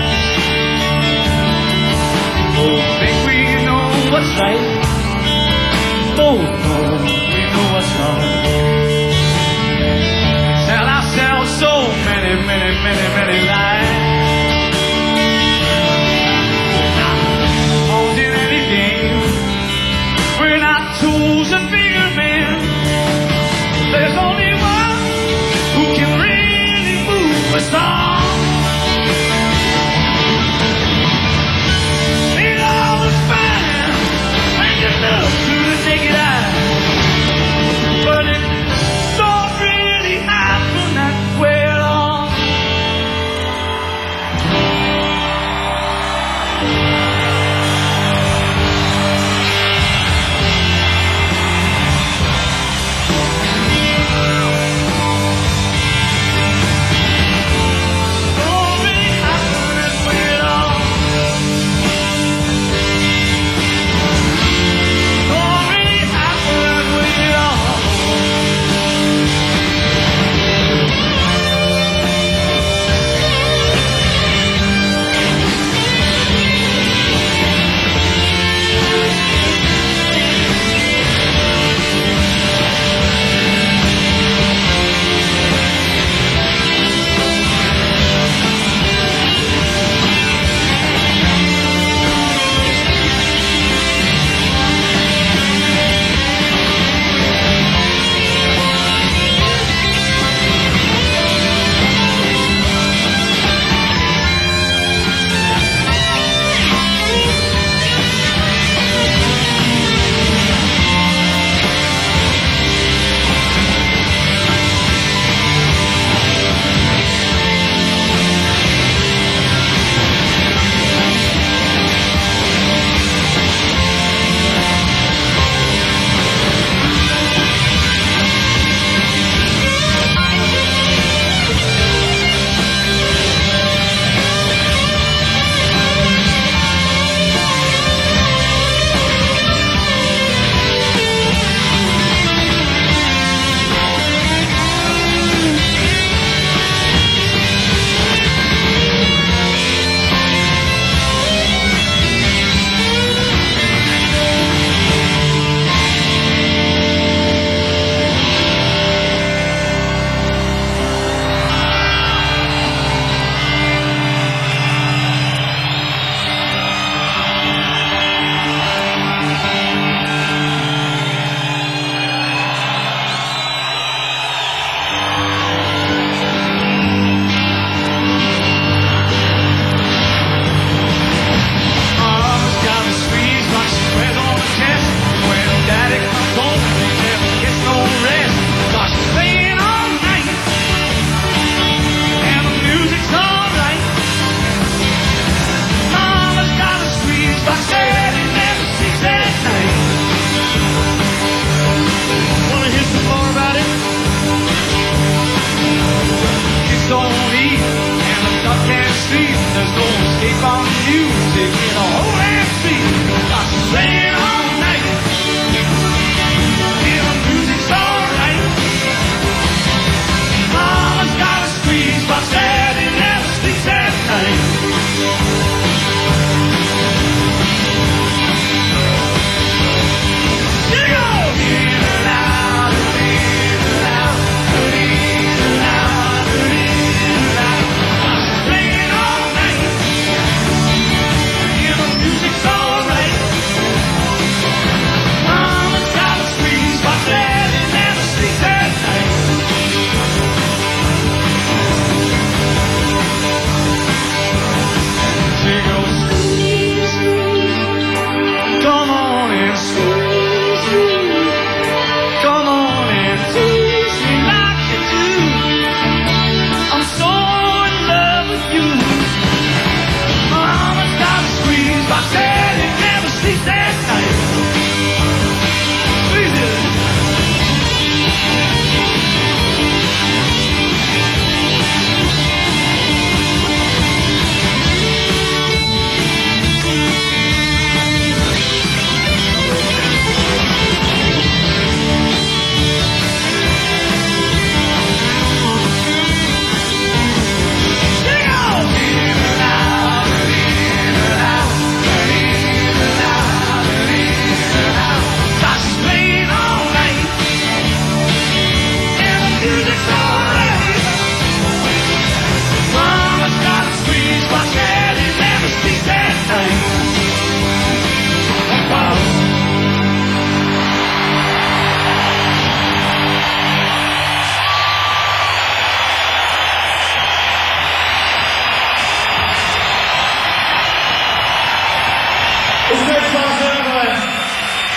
S3: Both think we know what's right. Both know we know what's wrong. Tell ourselves so many, many, many, many lies. Holding any game. We're not tools of bigger men. There's only one who can really move us on. It all is fine when you look through the naked eye, but it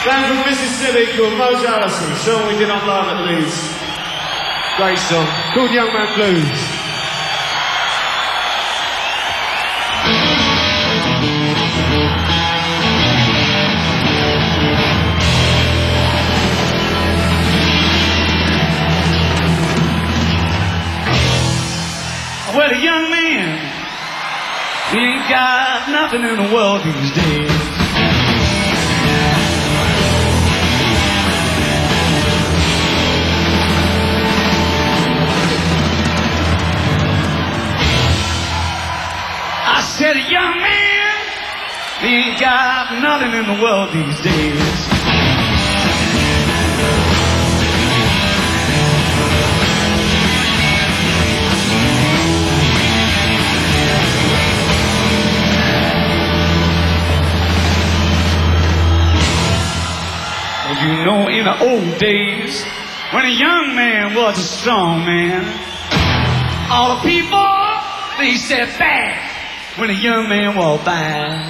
S2: Band from Mississippi called Mose Allison, a song we did on Live at Leeds. Great song, called Young Man Blues.
S3: Well, a young man, he ain't got nothing in the world these days. I said a young man, he ain't got nothing in the world these days. You know, in the old days, when a young man was a strong man, all the people, they said bad when a young man walked by.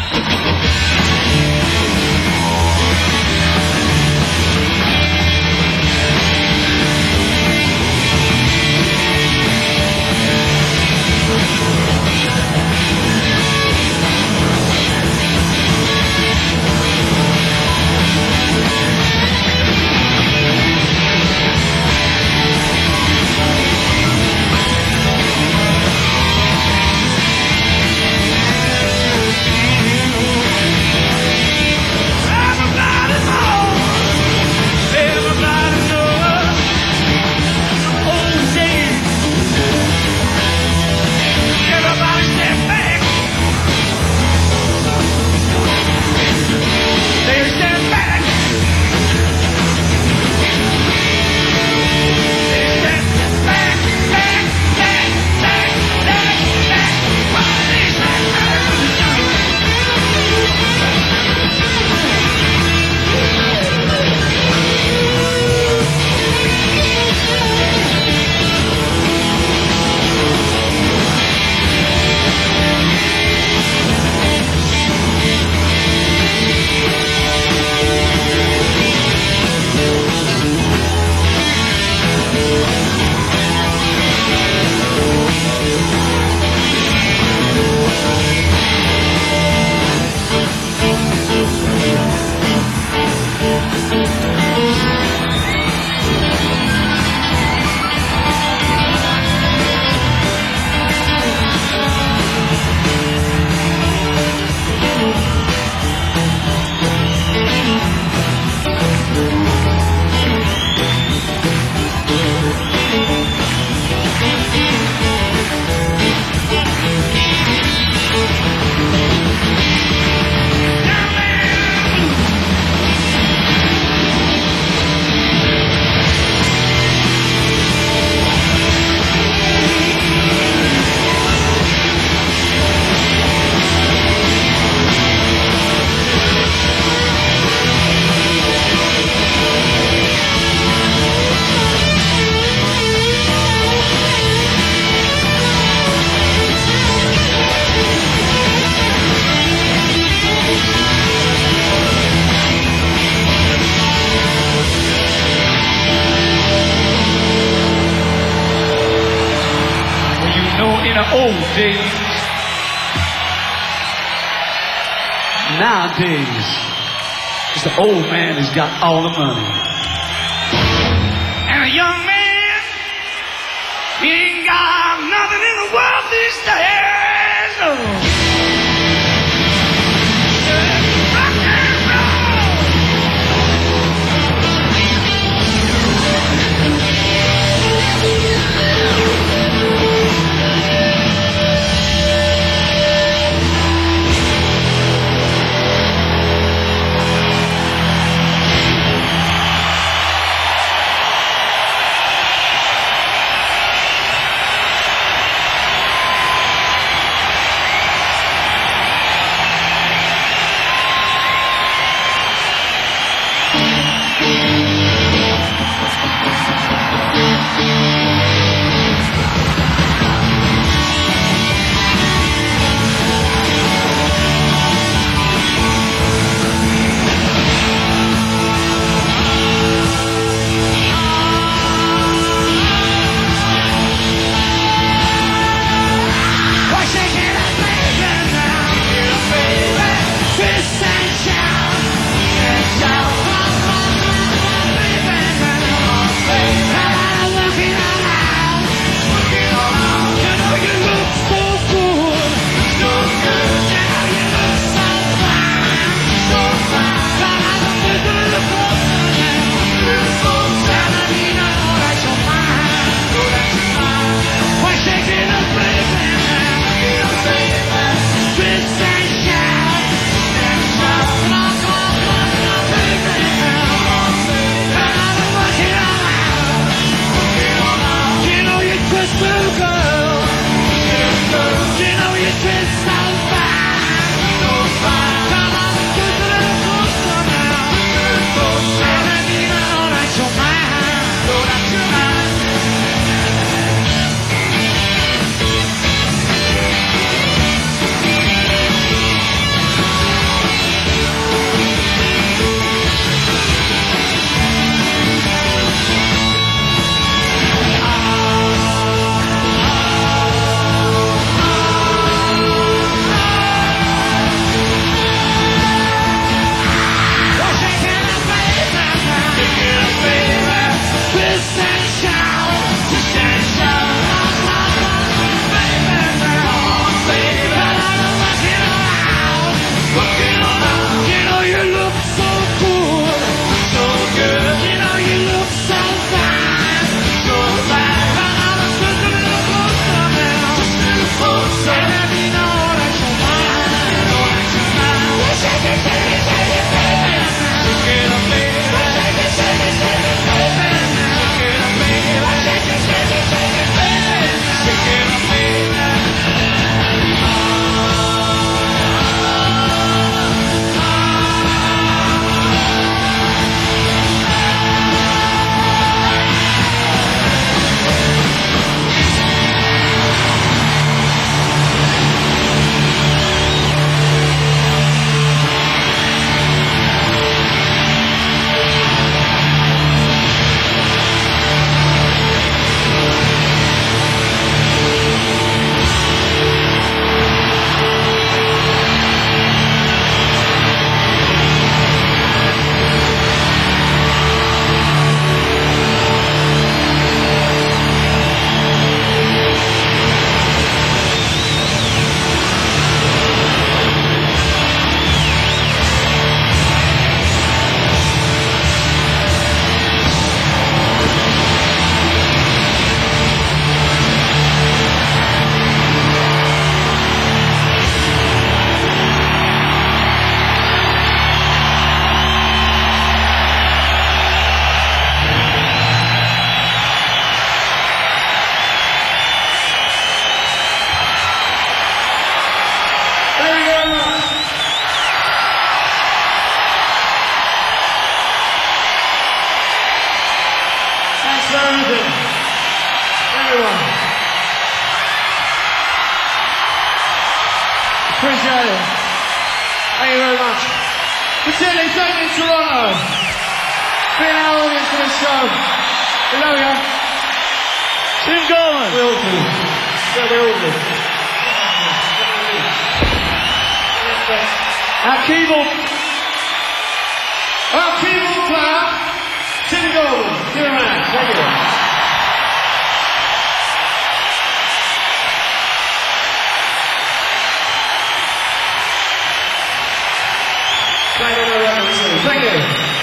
S3: Old days, nowadays, it's the old man who's got all the money. And a young man, he ain't got nothing in the world these days. Oh. Rock and roll. Appreciate it. Thank you very much. Particularly thank you, Toronto. Being our audience for this show. We love you. Tim Gorman. We all do. Yeah, we all do. Our keyboard player, Tim Gorman. Give him a hand. Thank you. Thank you.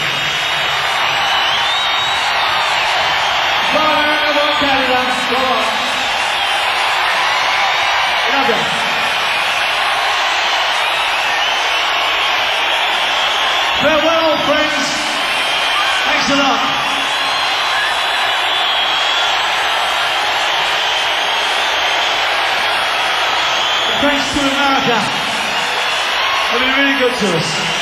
S3: Bye, everyone, Canada. Go on. Love you. Farewell, friends. Thanks a lot. Thanks to America. They've been really good to us.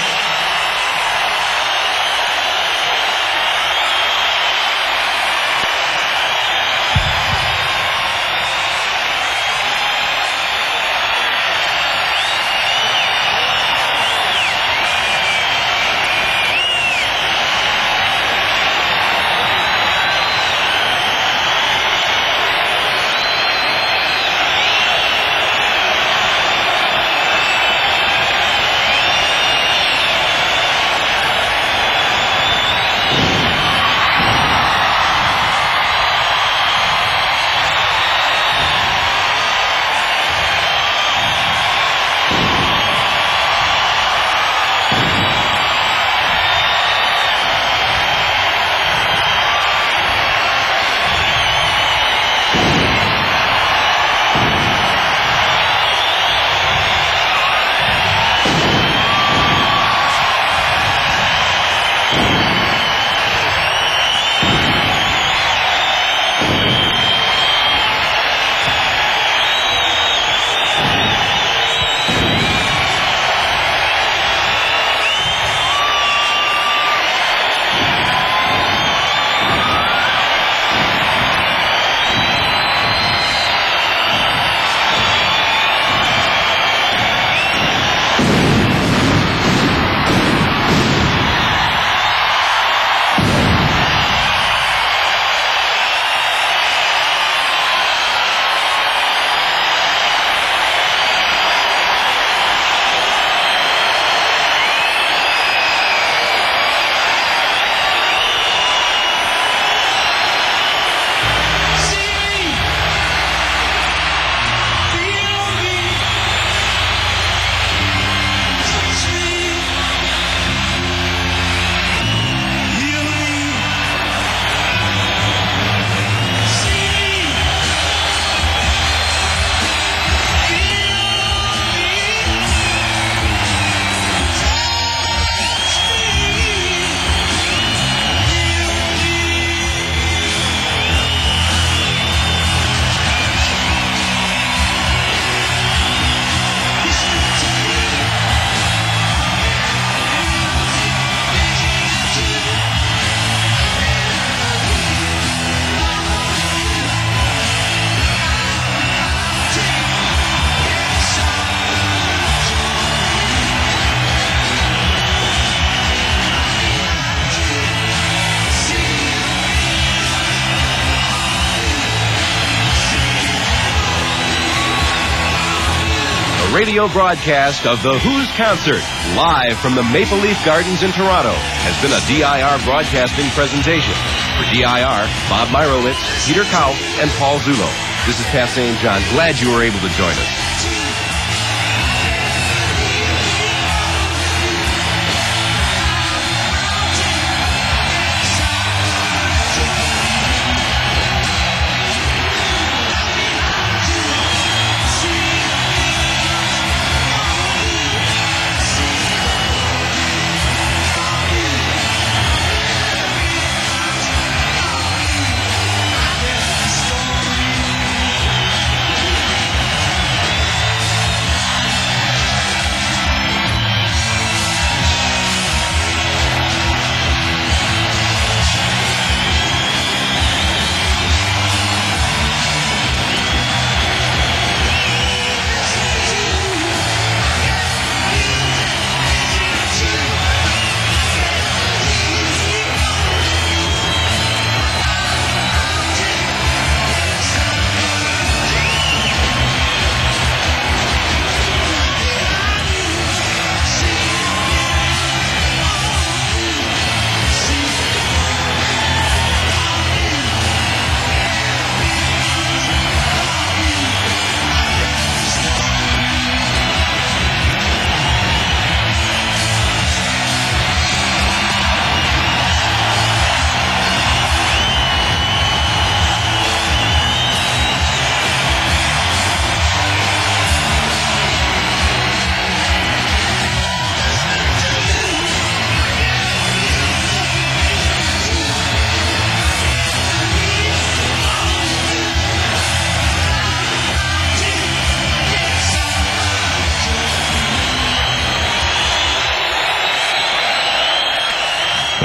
S6: Radio broadcast of The Who's concert, live from the Maple Leaf Gardens in Toronto, has been a DIR broadcasting presentation. For DIR, Bob Myrowitz, Peter Kauff, and Paul Zulo. This is Pat St. John. Glad you were able to join us.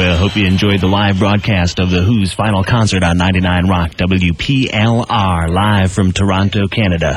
S7: Well, hope you enjoyed the live broadcast of The Who's final concert on 99 Rock WPLR, live from Toronto, Canada.